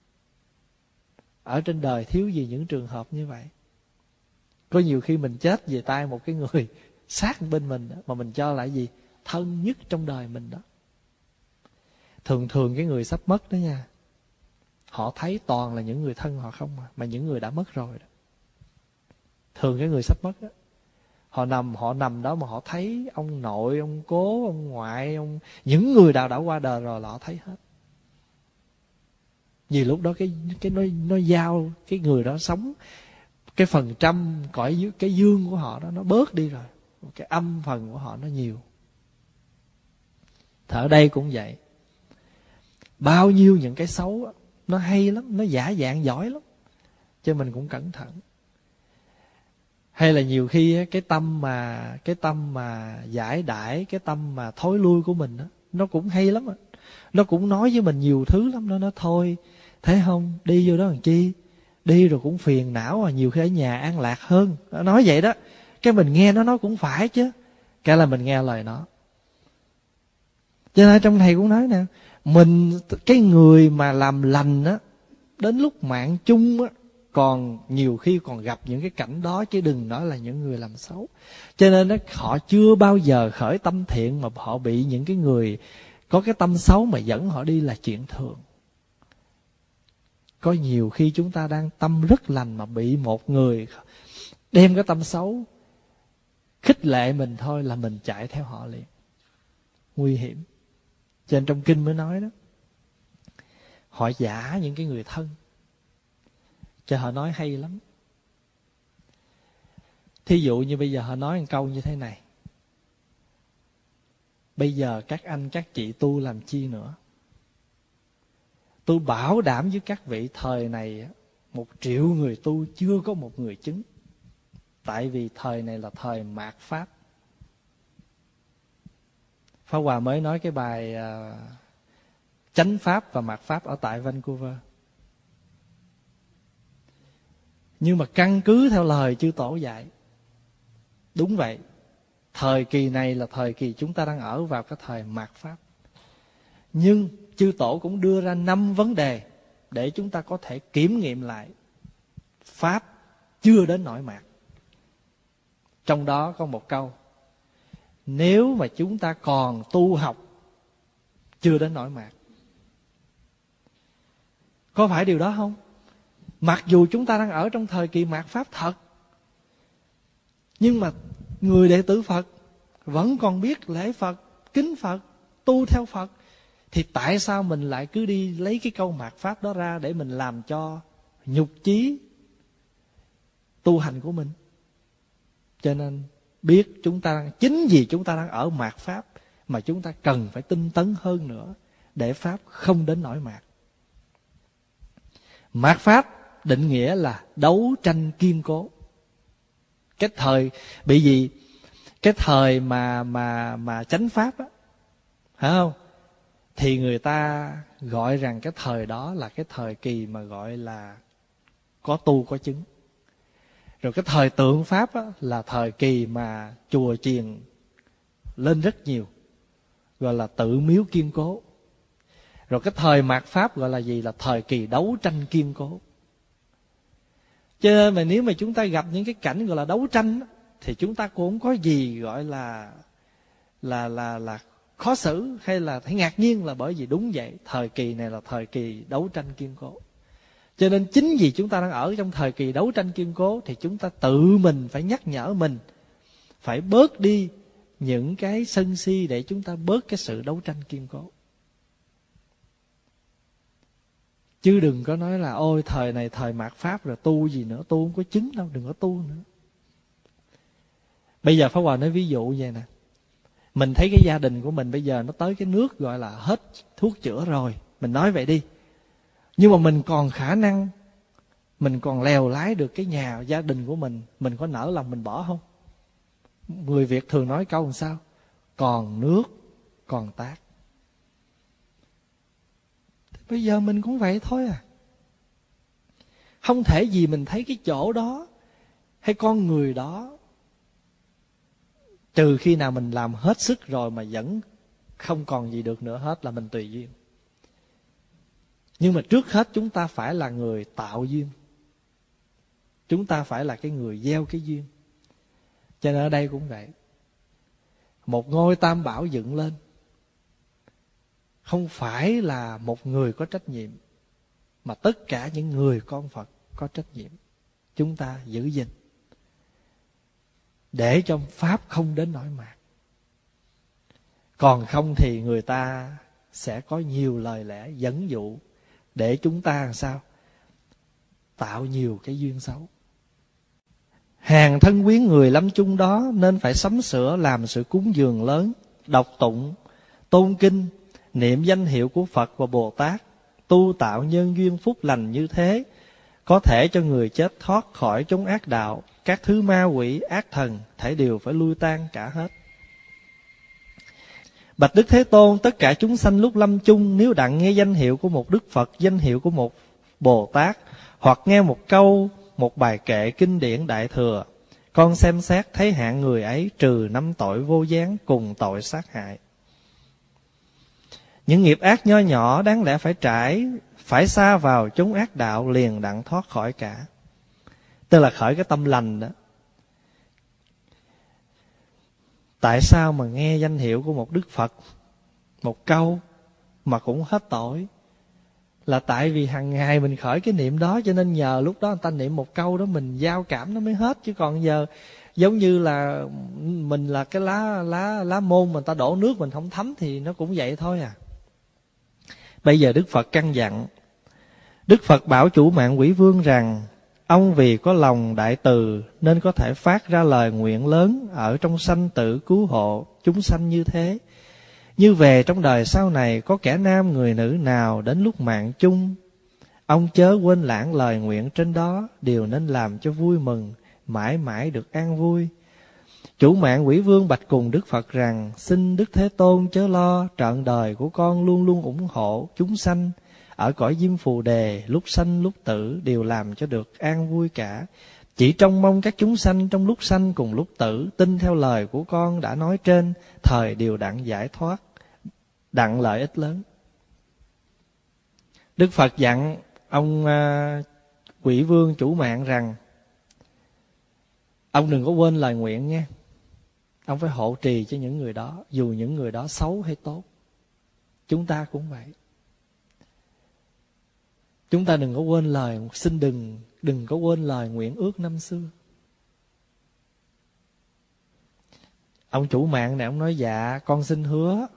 Ở trên đời thiếu gì những trường hợp như vậy. Có nhiều khi mình chết về tay một cái người sát bên mình đó, mà mình cho là gì? Thân nhất trong đời mình đó. Thường thường cái người sắp mất đó nha, họ thấy toàn là những người thân họ không mà, mà những người đã mất rồi đó. Thường cái người sắp mất đó, họ nằm họ nằm đó mà họ thấy ông nội, ông cố, ông ngoại, ông những người nào đã qua đời rồi là họ thấy hết. Vì lúc đó cái cái nó nó giao cái người đó sống, cái phần trăm cõi cái dương của họ đó nó bớt đi rồi, cái âm phần của họ nó nhiều. Thì ở đây cũng vậy. Bao nhiêu những cái xấu nó hay lắm, nó giả dạng giỏi lắm, cho mình cũng cẩn thận. Hay là nhiều khi cái tâm mà cái tâm mà giải đãi, cái tâm mà thối lui của mình đó, nó cũng hay lắm. Nó cũng nói với mình nhiều thứ lắm. Nó nói thôi, thấy không, đi vô đó làm chi, đi rồi cũng phiền não, à nhiều khi ở nhà an lạc hơn. Nó nói vậy đó. Cái mình nghe nó nói cũng phải chứ, cái là mình nghe lời nó. Cho nên trong thầy cũng nói nè, mình cái người mà làm lành á, đến lúc mạng chung á, còn nhiều khi còn gặp những cái cảnh đó, chứ đừng nói là những người làm xấu. Cho nên đó, họ chưa bao giờ khởi tâm thiện mà họ bị những cái người có cái tâm xấu mà dẫn họ đi là chuyện thường. Có nhiều khi chúng ta đang tâm rất lành mà bị một người đem cái tâm xấu khích lệ mình thôi là mình chạy theo họ liền. Nguy hiểm. Cho nên trong kinh mới nói đó, họ giả những cái người thân cho họ nói hay lắm. Thí dụ như bây giờ họ nói một câu như thế này: bây giờ các anh các chị tu làm chi nữa? Tôi bảo đảm với các vị, thời này một triệu người tu chưa có một người chứng. Tại vì thời này là thời mạt Pháp. Pháp Hòa mới nói cái bài uh, Chánh Pháp và Mạt Pháp ở tại Vancouver. Nhưng mà căn cứ theo lời chư Tổ dạy, đúng vậy, thời kỳ này là thời kỳ chúng ta đang ở vào cái thời mạt Pháp. Nhưng chư Tổ cũng đưa ra năm vấn đề để chúng ta có thể kiểm nghiệm lại Pháp chưa đến nỗi mạt. Trong đó có một câu: nếu mà chúng ta còn tu học chưa đến nỗi mạt. Có phải điều đó không? Mặc dù chúng ta đang ở trong thời kỳ mạt Pháp thật, nhưng mà người đệ tử Phật vẫn còn biết lễ Phật, kính Phật, tu theo Phật, thì tại sao mình lại cứ đi lấy cái câu mạt Pháp đó ra để mình làm cho nhục chí tu hành của mình? Cho nên biết chúng ta, chính vì chúng ta đang ở mạt Pháp mà chúng ta cần phải tinh tấn hơn nữa để Pháp không đến nỗi mạt. Mạt Pháp định nghĩa là đấu tranh kiên cố. Cái thời bị gì? Cái thời mà mà mà chánh Pháp á, phải không? Thì người ta gọi rằng cái thời đó là cái thời kỳ mà gọi là có tu có chứng. Rồi cái thời tượng Pháp á, là thời kỳ mà chùa chiền lên rất nhiều, gọi là tự miếu kiên cố. Rồi cái thời mạt Pháp gọi là gì? Là thời kỳ đấu tranh kiên cố. Cho nên mà nếu mà chúng ta gặp những cái cảnh gọi là đấu tranh á, thì chúng ta cũng không có gì gọi là là là là khó xử hay là thấy ngạc nhiên là bởi vì đúng vậy, thời kỳ này là thời kỳ đấu tranh kiên cố. Cho nên chính vì chúng ta đang ở trong thời kỳ đấu tranh kiên cố thì chúng ta tự mình phải nhắc nhở mình phải bớt đi những cái sân si để chúng ta bớt cái sự đấu tranh kiên cố. Chứ đừng có nói là ôi thời này thời mạt Pháp rồi tu gì nữa, tu không có chứng đâu, đừng có tu nữa. Bây giờ Pháp Hòa nói ví dụ vậy nè, mình thấy cái gia đình của mình bây giờ nó tới cái nước gọi là hết thuốc chữa rồi, mình nói vậy đi. Nhưng mà mình còn khả năng, mình còn lèo lái được cái nhà gia đình của mình, mình có nỡ lòng mình bỏ không? Người Việt thường nói câu làm sao? Còn nước, còn tát. Bây giờ mình cũng vậy thôi à. Không thể gì mình thấy cái chỗ đó hay con người đó, trừ khi nào mình làm hết sức rồi mà vẫn không còn gì được nữa hết là mình tùy duyên. Nhưng mà trước hết chúng ta phải là người tạo duyên. Chúng ta phải là cái người gieo cái duyên. Cho nên ở đây cũng vậy. Một ngôi Tam Bảo dựng lên không phải là một người có trách nhiệm, mà tất cả những người con Phật có trách nhiệm. Chúng ta giữ gìn để cho Pháp không đến nỗi mạt. Còn không thì người ta sẽ có nhiều lời lẽ dẫn dụ để chúng ta làm sao? Tạo nhiều cái duyên xấu. Hàng thân quyến người lâm chung đó nên phải sắm sửa làm sự cúng dường lớn, đọc tụng, tôn kinh, niệm danh hiệu của Phật và Bồ Tát, tu tạo nhân duyên phúc lành như thế, có thể cho người chết thoát khỏi chốn ác đạo, các thứ ma quỷ, ác thần thể đều phải lui tan cả hết. Bạch Đức Thế Tôn, tất cả chúng sanh lúc lâm chung nếu đặng nghe danh hiệu của một Đức Phật, danh hiệu của một Bồ Tát, hoặc nghe một câu, một bài kệ kinh điển Đại Thừa, con xem xét thấy hạng người ấy trừ năm tội vô gián cùng tội sát hại. Những nghiệp ác nho nhỏ đáng lẽ phải trải, phải xa vào chốn ác đạo liền đặng thoát khỏi cả. Tức là khởi cái tâm lành đó. Tại sao mà nghe danh hiệu của một Đức Phật một câu mà cũng hết tội? Là tại vì hàng ngày mình khởi cái niệm đó, cho nên nhờ lúc đó người ta niệm một câu đó mình giao cảm nó mới hết. Chứ còn giờ giống như là mình là cái lá lá lá môn mà người ta đổ nước mình không thấm thì nó cũng vậy thôi à. Bây giờ Đức Phật căn dặn, Đức Phật bảo chủ mạng Quỷ Vương rằng ông vì có lòng đại từ nên có thể phát ra lời nguyện lớn ở trong sanh tử cứu hộ chúng sanh như thế. Như về trong đời sau này có kẻ nam người nữ nào đến lúc mạng chung, ông chớ quên lãng lời nguyện trên đó, đều nên làm cho vui mừng, mãi mãi được an vui. Chủ mạng Quỷ Vương bạch cùng Đức Phật rằng, xin Đức Thế Tôn chớ lo, trọn đời của con luôn luôn ủng hộ chúng sanh ở cõi Diêm Phù Đề, lúc sanh lúc tử đều làm cho được an vui cả. Chỉ trông mong các chúng sanh trong lúc sanh cùng lúc tử tin theo lời của con đã nói trên, thời đều đặng giải thoát, đặng lợi ích lớn. Đức Phật dặn ông uh, Quỷ Vương chủ mạng rằng, ông đừng có quên lời nguyện nha. Ông phải hộ trì cho những người đó, dù những người đó xấu hay tốt. Chúng ta cũng vậy. Chúng ta đừng có quên lời, xin đừng đừng có quên lời nguyện ước năm xưa. Ông chủ mạng này ông nói dạ con xin hứa.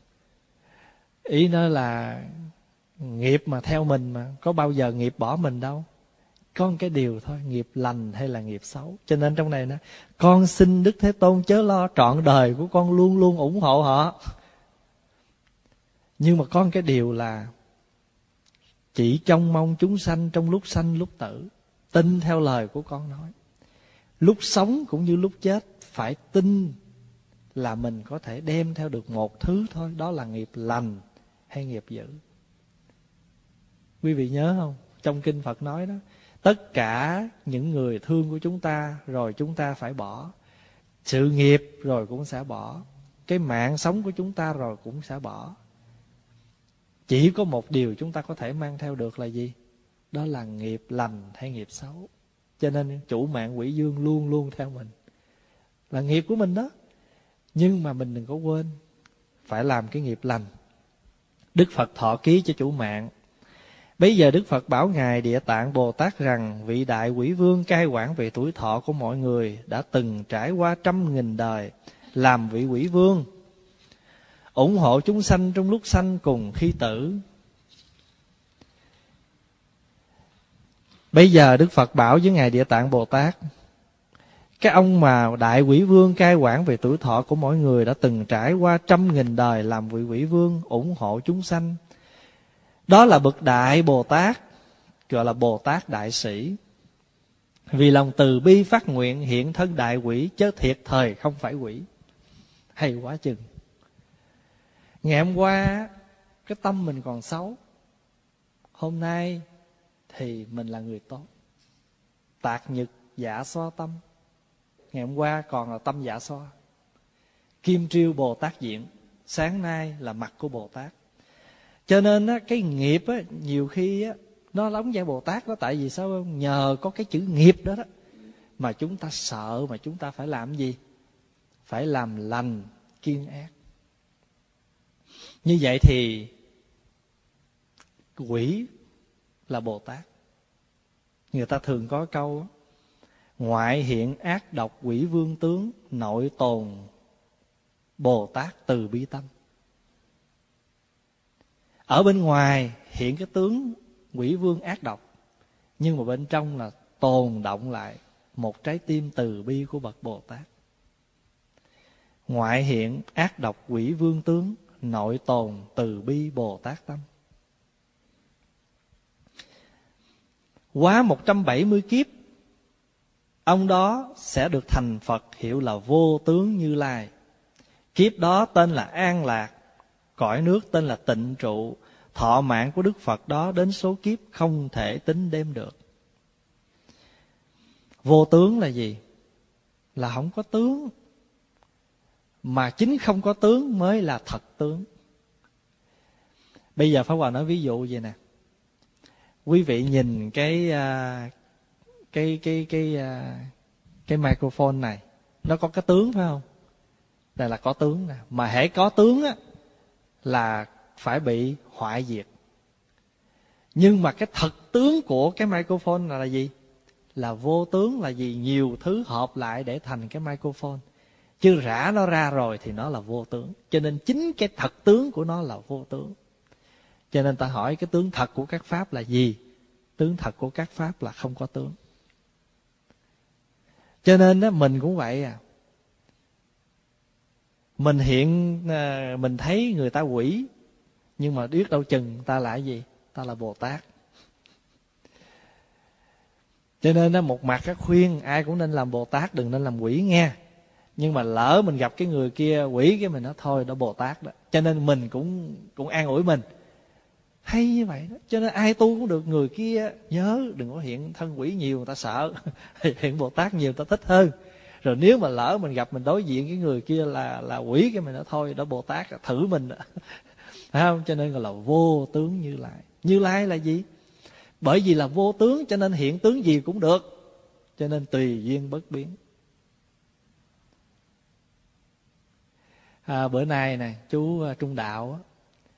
Ý nó là nghiệp mà theo mình mà, có bao giờ nghiệp bỏ mình đâu. Có một cái điều thôi, nghiệp lành hay là nghiệp xấu. Cho nên trong này nó, con xin Đức Thế Tôn chớ lo, trọn đời của con luôn luôn ủng hộ họ. Nhưng mà có một cái điều là chỉ trông mong chúng sanh trong lúc sanh lúc tử tin theo lời của con nói. Lúc sống cũng như lúc chết phải tin là mình có thể đem theo được một thứ thôi, đó là nghiệp lành hay nghiệp dữ. Quý vị nhớ không? Trong kinh Phật nói đó, tất cả những người thương của chúng ta rồi chúng ta phải bỏ. Sự nghiệp rồi cũng sẽ bỏ. Cái mạng sống của chúng ta rồi cũng sẽ bỏ. Chỉ có một điều chúng ta có thể mang theo được là gì? Đó là nghiệp lành hay nghiệp xấu. Cho nên chủ mạng Quỷ Dương luôn luôn theo mình. Là nghiệp của mình đó. Nhưng mà mình đừng có quên, phải làm cái nghiệp lành. Đức Phật thọ ký cho chủ mạng. Bây giờ Đức Phật bảo Ngài Địa Tạng Bồ Tát rằng vị đại quỷ vương cai quản về tuổi thọ của mọi người đã từng trải qua trăm nghìn đời làm vị quỷ vương, ủng hộ chúng sanh trong lúc sanh cùng khi tử. Bây giờ Đức Phật bảo với Ngài Địa Tạng Bồ Tát, cái ông mà đại quỷ vương cai quản về tuổi thọ của mỗi người đã từng trải qua trăm nghìn đời làm vị quỷ vương, ủng hộ chúng sanh. Đó là bậc đại Bồ Tát, gọi là Bồ Tát Đại Sĩ. Vì lòng từ bi phát nguyện hiện thân đại quỷ, chớ thiệt thời không phải quỷ. Hay quá chừng. Ngày hôm qua cái tâm mình còn xấu, hôm nay thì mình là người tốt. Tạc nhật dạ xoa tâm. Ngày hôm qua còn là tâm dạ xoa. Kim triêu Bồ Tát diện, sáng nay là mặt của Bồ Tát. Cho nên á, cái nghiệp á, nhiều khi á, nó đóng vai Bồ Tát đó. Tại vì sao? Nhờ có cái chữ nghiệp đó đó mà chúng ta sợ, mà chúng ta phải làm gì? Phải làm lành kiêng ác. Như vậy thì quỷ là Bồ Tát. Người ta thường có câu ngoại hiện ác độc quỷ vương tướng, nội tồn Bồ Tát từ bi tâm. Ở bên ngoài hiện cái tướng quỷ vương ác độc, nhưng mà bên trong là tồn động lại một trái tim từ bi của bậc Bồ Tát. Ngoại hiện ác độc quỷ vương tướng, nội tồn từ bi Bồ Tát tâm. Quá một trăm bảy mươi kiếp, ông đó sẽ được thành Phật, hiệu là Vô Tướng Như Lai. Kiếp đó tên là An Lạc, cõi nước tên là Tịnh Trụ. Thọ mạng của Đức Phật đó đến số kiếp không thể tính đếm được. Vô tướng là gì? Là không có tướng. Mà chính không có tướng mới là thật tướng. Bây giờ Pháp Hòa nói ví dụ vậy nè. Quý vị nhìn cái cái cái cái cái, cái microphone này, nó có cái tướng phải không? Đây là có tướng nè. Mà hễ có tướng á là phải bị hoại diệt. Nhưng mà cái thật tướng của cái microphone là, là gì? Là vô tướng. Là gì? Nhiều thứ hợp lại để thành cái microphone. Chứ rã nó ra rồi thì nó là vô tướng. Cho nên chính cái thật tướng của nó là vô tướng. Cho nên ta hỏi cái tướng thật của các pháp là gì? Tướng thật của các pháp là không có tướng. Cho nên đó, mình cũng vậy à. Mình hiện mình thấy người ta quỷ, nhưng mà biết đâu chừng ta là cái gì? Ta là Bồ Tát. Cho nên đó, một mặt khuyên ai cũng nên làm Bồ Tát, đừng nên làm quỷ nghe. Nhưng mà lỡ mình gặp cái người kia quỷ, cái mình nói thôi đó Bồ Tát đó. Cho nên mình cũng cũng an ủi mình. Hay như vậy đó. Cho nên ai tu cũng được. Người kia nhớ đừng có hiện thân quỷ nhiều, người ta sợ. Hiện Bồ Tát nhiều, người ta thích hơn. Rồi nếu mà lỡ mình gặp mình đối diện cái người kia là là quỷ, cái mình nói thôi đó Bồ Tát thử mình. Phải không? Cho nên gọi là Vô Tướng Như Lai. Như Lai là gì? Bởi vì là vô tướng cho nên hiện tướng gì cũng được. Cho nên tùy duyên bất biến. À, bữa nay nè chú Trung Đạo á,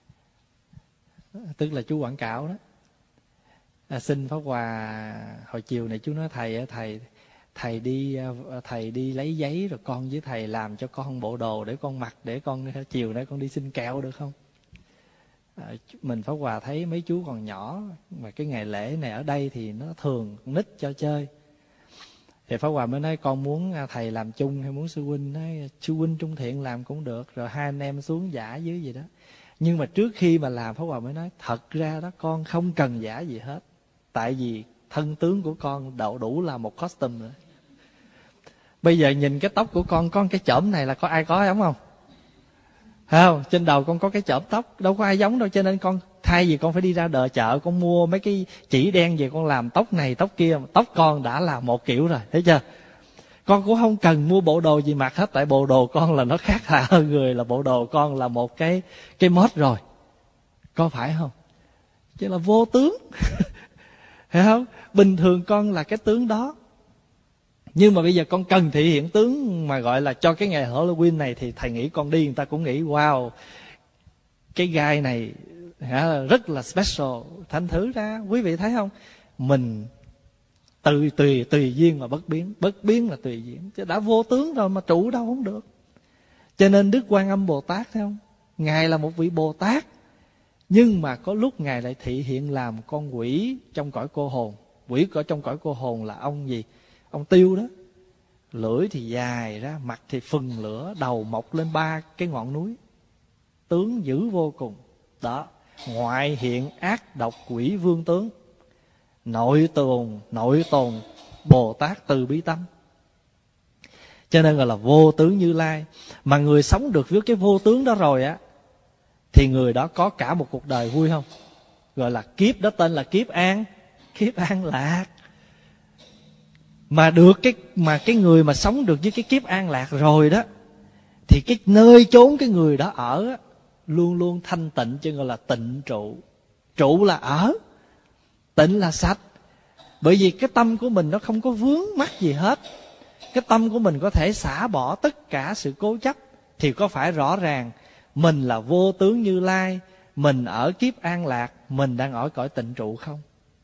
tức là chú Quảng Cảo đó, à, xin Pháp Hòa hồi chiều này chú nói thầy thầy thầy đi thầy đi lấy giấy rồi con với thầy làm cho con bộ đồ để con mặc, để con chiều nay con đi xin kẹo được không? À, mình Pháp Hòa thấy mấy chú còn nhỏ mà cái ngày lễ này ở đây thì nó thường nít cho chơi. Thì Pháp Hòa mới nói con muốn thầy làm chung hay muốn sư huynh? Nói sư huynh Trung Thiện làm cũng được, rồi hai anh em xuống giả dưới gì đó. Nhưng mà trước khi mà làm, Pháp Hòa mới nói thật ra đó con không cần giả gì hết. Tại vì thân tướng của con đậu đủ là một costume nữa. Bây giờ nhìn cái tóc của con, con cái chỏm này là có ai có giống không? Thấy không? Trên đầu con có cái chỏm tóc, đâu có ai giống đâu. Cho nên con thay vì con phải đi ra đờ chợ con mua mấy cái chỉ đen về con làm tóc này tóc kia, tóc con đã là một kiểu rồi, thấy chưa? Con cũng không cần mua bộ đồ gì mặc hết, tại bộ đồ con là nó khác lạ hơn người, là bộ đồ con là một cái cái mốt rồi, có phải không? Chứ là vô tướng. Thấy không? Bình thường con là cái tướng đó, nhưng mà bây giờ con cần thể hiện tướng mà gọi là cho cái ngày Halloween này, thì thầy nghĩ con đi người ta cũng nghĩ wow, cái gai này rất là special. Thành thử ra quý vị thấy không, mình tùy tùy tùy duyên mà bất biến, bất biến là tùy duyên, chứ đã vô tướng rồi mà trụ đâu không được. Cho nên Đức Quan Âm Bồ Tát thấy không, ngài là một vị Bồ Tát, nhưng mà có lúc ngài lại thị hiện làm con quỷ trong cõi cô hồn. Quỷ ở trong cõi cô hồn là ông gì? Ông Tiêu đó. Lưỡi thì dài ra, mặt thì phừng lửa, đầu mọc lên ba cái ngọn núi, tướng dữ vô cùng. Đó, ngoại hiện ác độc quỷ vương tướng, nội tồn nội tồn Bồ Tát từ bi tâm. Cho nên gọi là vô tướng Như Lai. Mà người sống được với cái vô tướng đó rồi á, thì người đó có cả một cuộc đời vui không? Gọi là kiếp đó tên là kiếp an, kiếp an lạc. Mà được cái mà cái người mà sống được với cái kiếp an lạc rồi đó, thì cái nơi chốn cái người đó ở á, luôn luôn thanh tịnh, chứ gọi là tịnh trụ. Trụ là ở, tịnh là sạch. Bởi vì cái tâm của mình nó không có vướng mắc gì hết. Cái tâm của mình có thể xả bỏ tất cả sự cố chấp, thì có phải rõ ràng mình là vô tướng Như Lai, mình ở kiếp an lạc, mình đang ở cõi tịnh trụ không?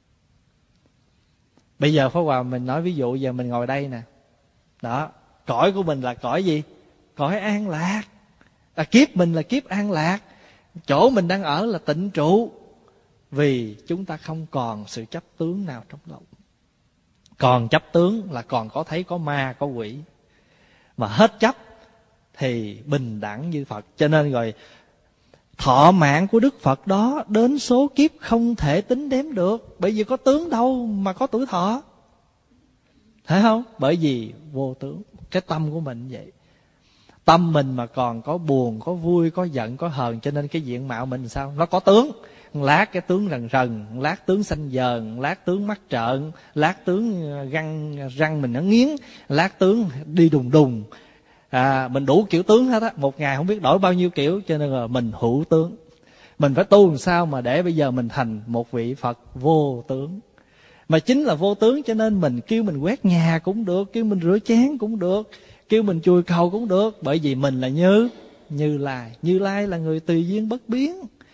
Bây giờ Pháp Hòa mình nói ví dụ, giờ mình ngồi đây nè, đó, cõi của mình là cõi gì? Cõi an lạc. À, kiếp mình là kiếp an lạc. Chỗ mình đang ở là tịnh trụ. Vì chúng ta không còn sự chấp tướng nào trong lòng. Còn chấp tướng là còn có thấy có ma, có quỷ. Mà hết chấp thì bình đẳng như Phật. Cho nên rồi thọ mạng của Đức Phật đó đến số kiếp không thể tính đếm được. Bởi vì có tướng đâu mà có tuổi thọ. Thấy không? Bởi vì vô tướng. Cái tâm của mình vậy. Tâm mình mà còn có buồn, có vui, có giận, có hờn, cho nên cái diện mạo mình sao? Nó có tướng. Lát cái tướng rần rần, lát tướng xanh dờn, lát tướng mắt trợn, lát tướng răng răng mình nó nghiến, lát tướng đi đùng đùng. À, mình đủ kiểu tướng hết á, một ngày không biết đổi bao nhiêu kiểu, cho nên là mình hữu tướng. Mình phải tu làm sao mà để bây giờ mình thành một vị Phật vô tướng. Mà chính là vô tướng cho nên mình kêu mình quét nhà cũng được, kêu mình rửa chén cũng được, kêu mình chùi cầu cũng được. Bởi vì mình là Như Như Lai. Như Lai là người tùy duyên bất biến.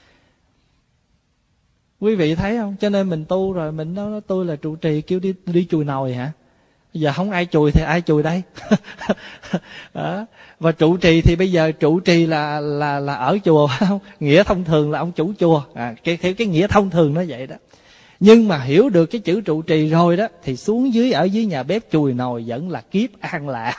Quý vị thấy không? Cho nên mình tu rồi mình nói tôi là trụ trì, kêu đi đi chùi nồi hả? Giờ không ai chùi thì ai chùi đây? Đó. Và trụ trì thì bây giờ trụ trì là là là ở chùa không? Nghĩa thông thường là ông chủ chùa. À, cái cái cái nghĩa thông thường nó vậy đó. Nhưng mà hiểu được cái chữ trụ trì rồi đó, thì xuống dưới ở dưới nhà bếp chùi nồi vẫn là kiếp an lạc.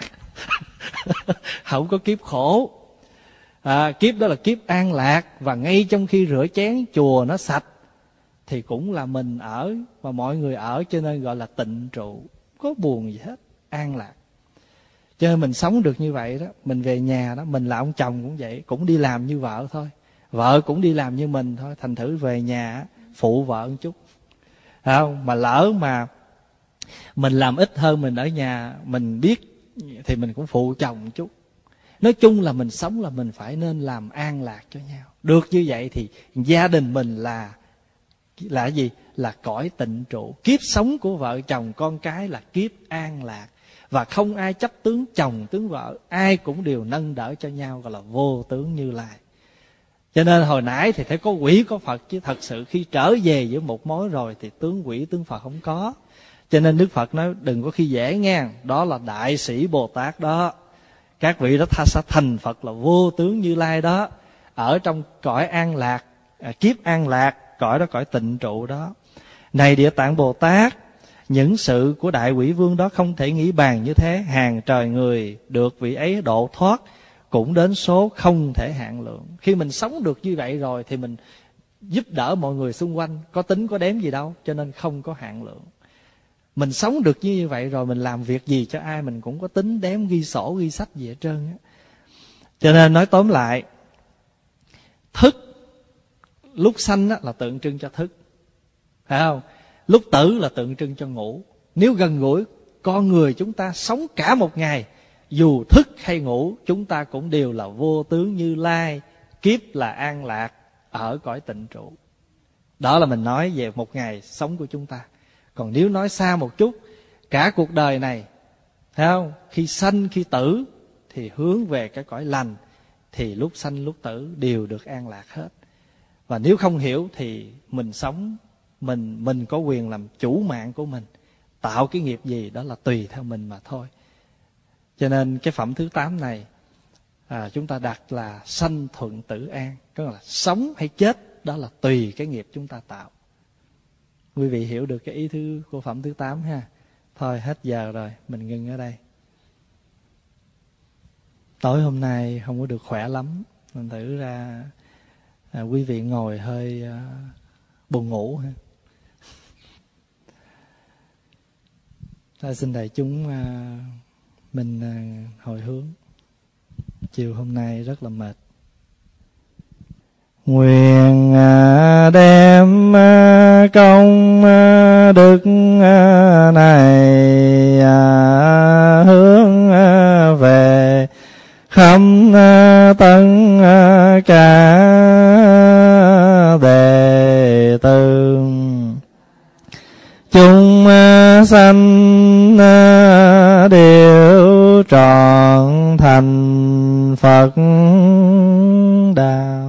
Không có kiếp khổ. À, kiếp đó là kiếp an lạc. Và ngay trong khi rửa chén chùa nó sạch thì cũng là mình ở và mọi người ở, cho nên gọi là tịnh trụ, có buồn gì hết, an lạc. Cho nên mình sống được như vậy đó, mình về nhà đó, mình là ông chồng cũng vậy, cũng đi làm như vợ thôi, vợ cũng đi làm như mình thôi, thành thử về nhà phụ vợ một chút, không? Mà lỡ mà mình làm ít hơn mình ở nhà, mình biết thì mình cũng phụ chồng một chút. Nói chung là mình sống là mình phải nên làm an lạc cho nhau. Được như vậy thì gia đình mình là là gì? Là cõi tịnh trụ. Kiếp sống của vợ chồng con cái là kiếp an lạc. Và không ai chấp tướng chồng tướng vợ, ai cũng đều nâng đỡ cho nhau, gọi là vô tướng Như Lai. Cho nên hồi nãy thì thấy có quỷ có Phật, chứ thật sự khi trở về với một mối rồi thì tướng quỷ tướng Phật không có. Cho nên Đức Phật nói đừng có khi dễ nghe, đó là đại sĩ Bồ Tát đó. Các vị đó sẽ thành Phật là vô tướng Như Lai đó, ở trong cõi an lạc, kiếp an lạc, cõi đó cõi tịnh trụ đó. Này Địa Tạng Bồ Tát, những sự của đại quỷ vương đó không thể nghĩ bàn như thế. Hàng trời người được vị ấy độ thoát cũng đến số không thể hạn lượng. Khi mình sống được như vậy rồi thì mình giúp đỡ mọi người xung quanh, có tính có đếm gì đâu, cho nên không có hạn lượng. Mình sống được như vậy rồi, mình làm việc gì cho ai mình cũng có tính đếm, ghi sổ ghi sách gì hết trơn á. Cho nên nói tóm lại, thức lúc sanh là tượng trưng cho thức, phải không? Lúc tử là tượng trưng cho ngủ. Nếu gần gũi con người chúng ta sống cả một ngày, dù thức hay ngủ, chúng ta cũng đều là vô tướng Như Lai, kiếp là an lạc, ở cõi tịnh trụ. Đó là mình nói về một ngày sống của chúng ta. Còn nếu nói xa một chút, cả cuộc đời này, thấy không? Khi sanh khi tử thì hướng về cái cõi lành, thì lúc sanh lúc tử đều được an lạc hết. Và nếu không hiểu thì mình sống, mình mình có quyền làm chủ mạng của mình. Tạo cái nghiệp gì đó là tùy theo mình mà thôi. Cho nên cái phẩm thứ tám này à, chúng ta đặt là sanh thuận tử an, có nghĩa là sống hay chết đó là tùy cái nghiệp chúng ta tạo. Quý vị hiểu được cái ý thứ của phẩm thứ tám ha. Thôi hết giờ rồi, mình ngưng ở đây. Tối hôm nay không có được khỏe lắm, mình thử ra à, quý vị ngồi hơi à, buồn ngủ ha. Thôi xin đại chúng à, mình à, hồi hướng. Chiều hôm nay rất là mệt. Nguyện à, đem à, công à, đức à, này à, hướng à, về khắp à, tất à, cả đệ tử chúng à, sanh à, đều trọn thành Phật đạo.